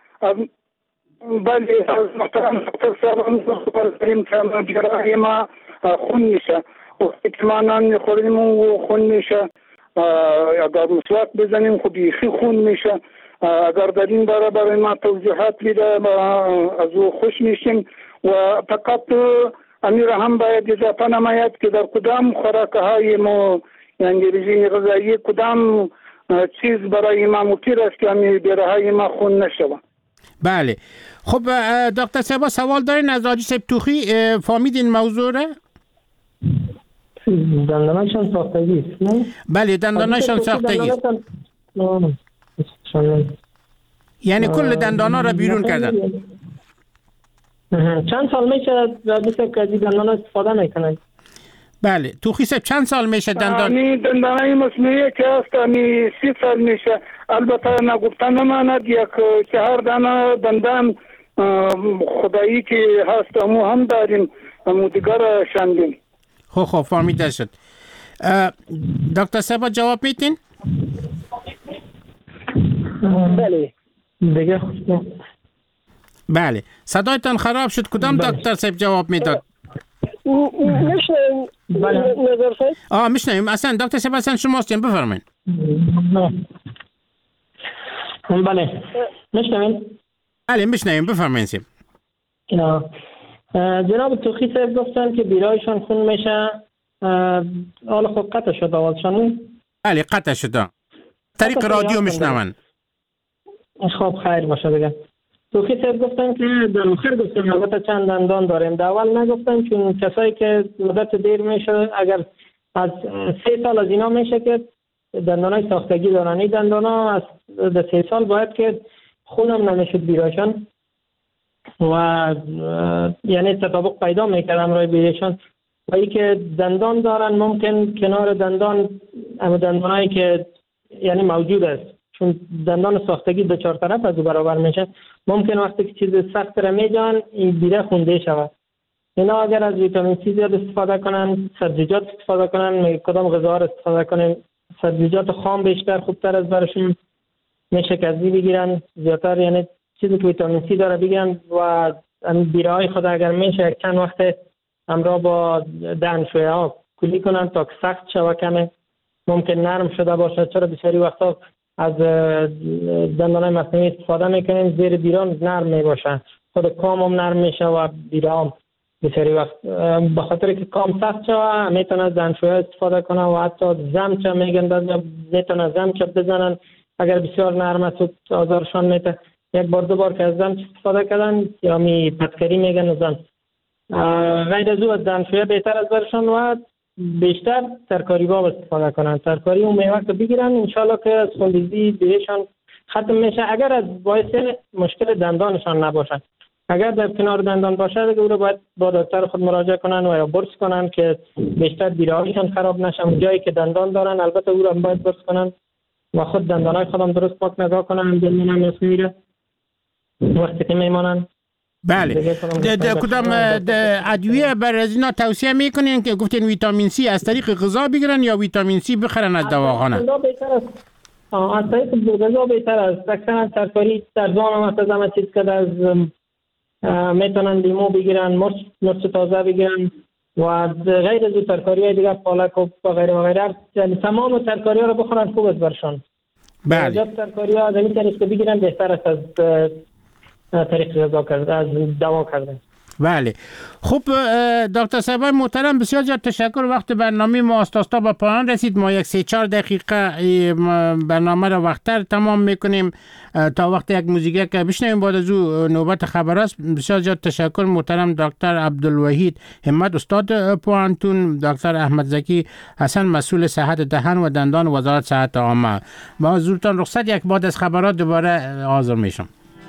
Speaker 9: بله از محترم دکتر صاحب داریم که جراحی ما خون میشه و احتمالاً میخوریم و خون میشه. اگر مسواک بزنیم خب بیخی خون میشه. اگر در این باره برای ما توضیحات بیده از او خوش میشیم. و فقط امیر هم باید اضافه نماید که در کدام خوراکه های ما یعنی رژیم غذایی کدام چیز برای ما مفید است که امیر جراحی ما خون نشود.
Speaker 5: بله. خب دکتر صاحب سوال دارین از آجی صاحب توخی؟ فهمیدین موضوع را؟
Speaker 7: دندانایشان ساختگی است نه؟
Speaker 5: بله دندانایشان ساختگی است. یعنی کل دندانا را بیرون کردن.
Speaker 7: چند سال میشه راجع که دندانا استفاده میکنن؟
Speaker 5: بله توخی صاحب چند سال میشه
Speaker 9: دندانای مصنوعی که هست 30 سال میشه. البته نگفتن نماند یک 4 دانه دندان خدایی که هست همو هم داریم همو دیگر شاندیم.
Speaker 5: خب فهمیده شد. دکتر صاحب جواب میتین؟
Speaker 7: بله دیگه.
Speaker 5: بله صدایتان خراب شد. کدام دکتر صاحب جواب میداد؟
Speaker 6: میشنویم نظر صاحب؟
Speaker 5: میشنویم. اصلا دکتر صاحب اصلا شماست، بفرمایید.
Speaker 7: بله میشنویم.
Speaker 5: بله میشنویم، بفرمایید.
Speaker 7: جناب توخی صاحب گفتن که بیرایشان خون میشه. حالا خب قطع شد آوازشان.
Speaker 5: بله قطع شده. طریق رادیو میشنون.
Speaker 7: خب خیر باشه دیگه. توخی صاحب گفتن که در آخر گفتن البته چند دندان داریم. در اول نگفتن چون کسایی که مدت دیر میشه اگر از 3 سال از اینا میشه که دندانای ساختگی دارن. این دندانا از 3 سال باید که خونم نمیشد بیرایشان و یعنی تطابق پیدا میکردم رای بیرایشان. و ای که دندان دارن ممکن کنار دندان اما دندانایی که یعنی موجود است چون دندان ساختگی به 4 طرف از برابر میشه ممکن وقتی که چیز سخت را میجان این بیره خونده شود. اینا اگر از ویتامین سی زیاد استفاده کنن، سبزیجات استفاده کنن، کدام غذا را استفاده کنن، سبزیجات خام بیشتر خوبتر از برشون میشه که از بگیرن زیادتر، یعنی چیزی که ویتامین سی داره بگیرن و بیره های خود اگر میشه چند وقت همراه با دهنشویه ها کلی کنن تا که سخت شوه کمه ممکن نرم شده باشه. چرا بسیاری وقتا از دندانای مصنوعی استفاده میکنیم زیر بیران نرم میباشه، خود کام هم نرم میشه و بیره هم بسیاری وقت به خاطر که کام سخت شوه میتونه از دهنشویه استفاده کنه و حتی زمچه میگن میتونه زمچه بزنن اگر بسیار نرم است آزارشان میته. 1 بار 2 بار که از زمچه استفاده کردن یا می پتکری میگن زمچه غیر از او از دهنشویه بهتر از برشان و بیشتر ترکاری باب استفاده کنن. ترکاری اون میوه که بگیرن انشالله که از خونریزی بیرشان ختم میشه اگر از باعث مشکل دندانشان نباشه. اگر در کنار دندان باشه دیگه او رو باید با دکتر خود مراجعه کنن و یا برس کنن که بیشتر بیرهایشان خراب نشن. جایی که دندان دارن البته او رو باید برس کنن و خود دندانای خودم درست پاک نگاه کنن ببینن مصنوعی رو وقتی که میمانن.
Speaker 5: بله کدام ادویه بر از اینا توصیه میکنین که گفتین ویتامین سی از طریق غذا بگیرن یا ویتامین سی بخرن از دواخانه؟
Speaker 7: از طریق غذا بهتر است. اکثرا ترکاری در زمان مثلا چیز که از میتونن لیمو بگیرن، مرچ تازه بگیرن و غیر از ترکاری های دیگر پالک و غیره و غیره، یعنی تمام ترکاری ها رو بخورن خوب است برشان.
Speaker 5: بله
Speaker 7: ترکاری ها از این طریق بگیرن بهتر است از طریق غذا کرده از دوا کرده.
Speaker 5: بله خب دکتر صاحب محترم بسیار زیاد تشکر. وقت برنامه ما آستاستا به پایان رسید. ما یک 3-4 دقیقه برنامه را وقتتر تمام میکنیم تا وقت یک موزیک که بشنویم بعد از او نوبت خبر است. بسیار زیاد تشکر محترم دکتر عبدالوحید همت استاد پوهنتون، دکتر احمد زکی حسن مسئول صحت دهان و دندان وزارت صحت عامه. با حضورتان رخصت یک بعد از خبرات دوباره حاضر میشم.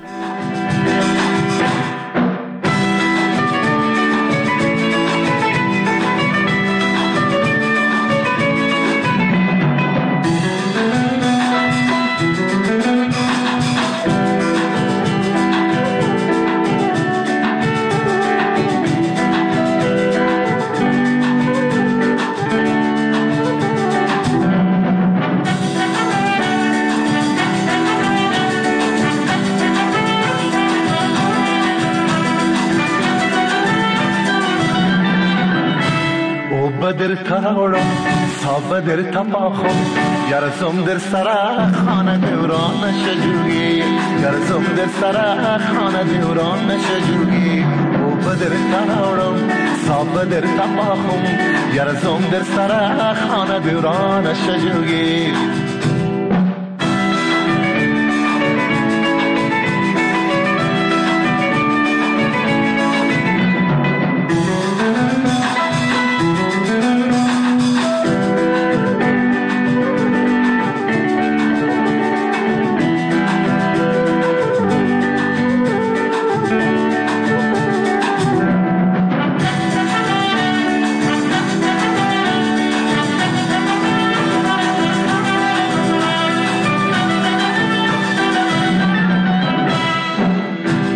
Speaker 10: در تاورم صاب در تپاخم گرزم در سر خانه دوران شجویی گرزم در سر خانه دوران شجویی او بدر تاورم صاب در تپاخم گرزم در سر خانه دوران شجویی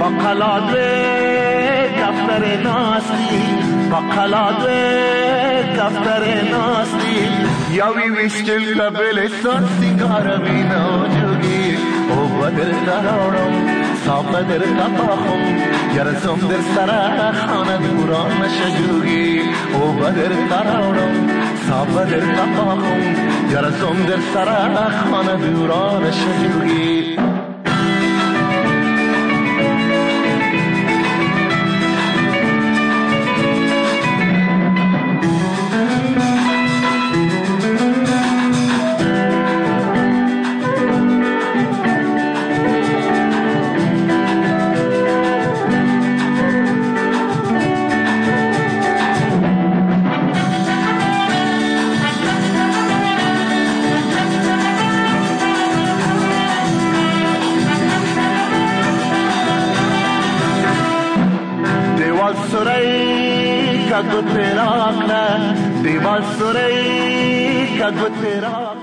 Speaker 11: بقلاد
Speaker 10: کفتر ناستی یاوی ویشتل قبلستان سیگار بینا جوگی او بدر دارم صاف در تپاخم گرسم در سر خانه دوران شجوگی او بدر دارم صاف در تپاخم گرسم در سر خانه دوران شجوگی دیوال سوری کا گو تیرا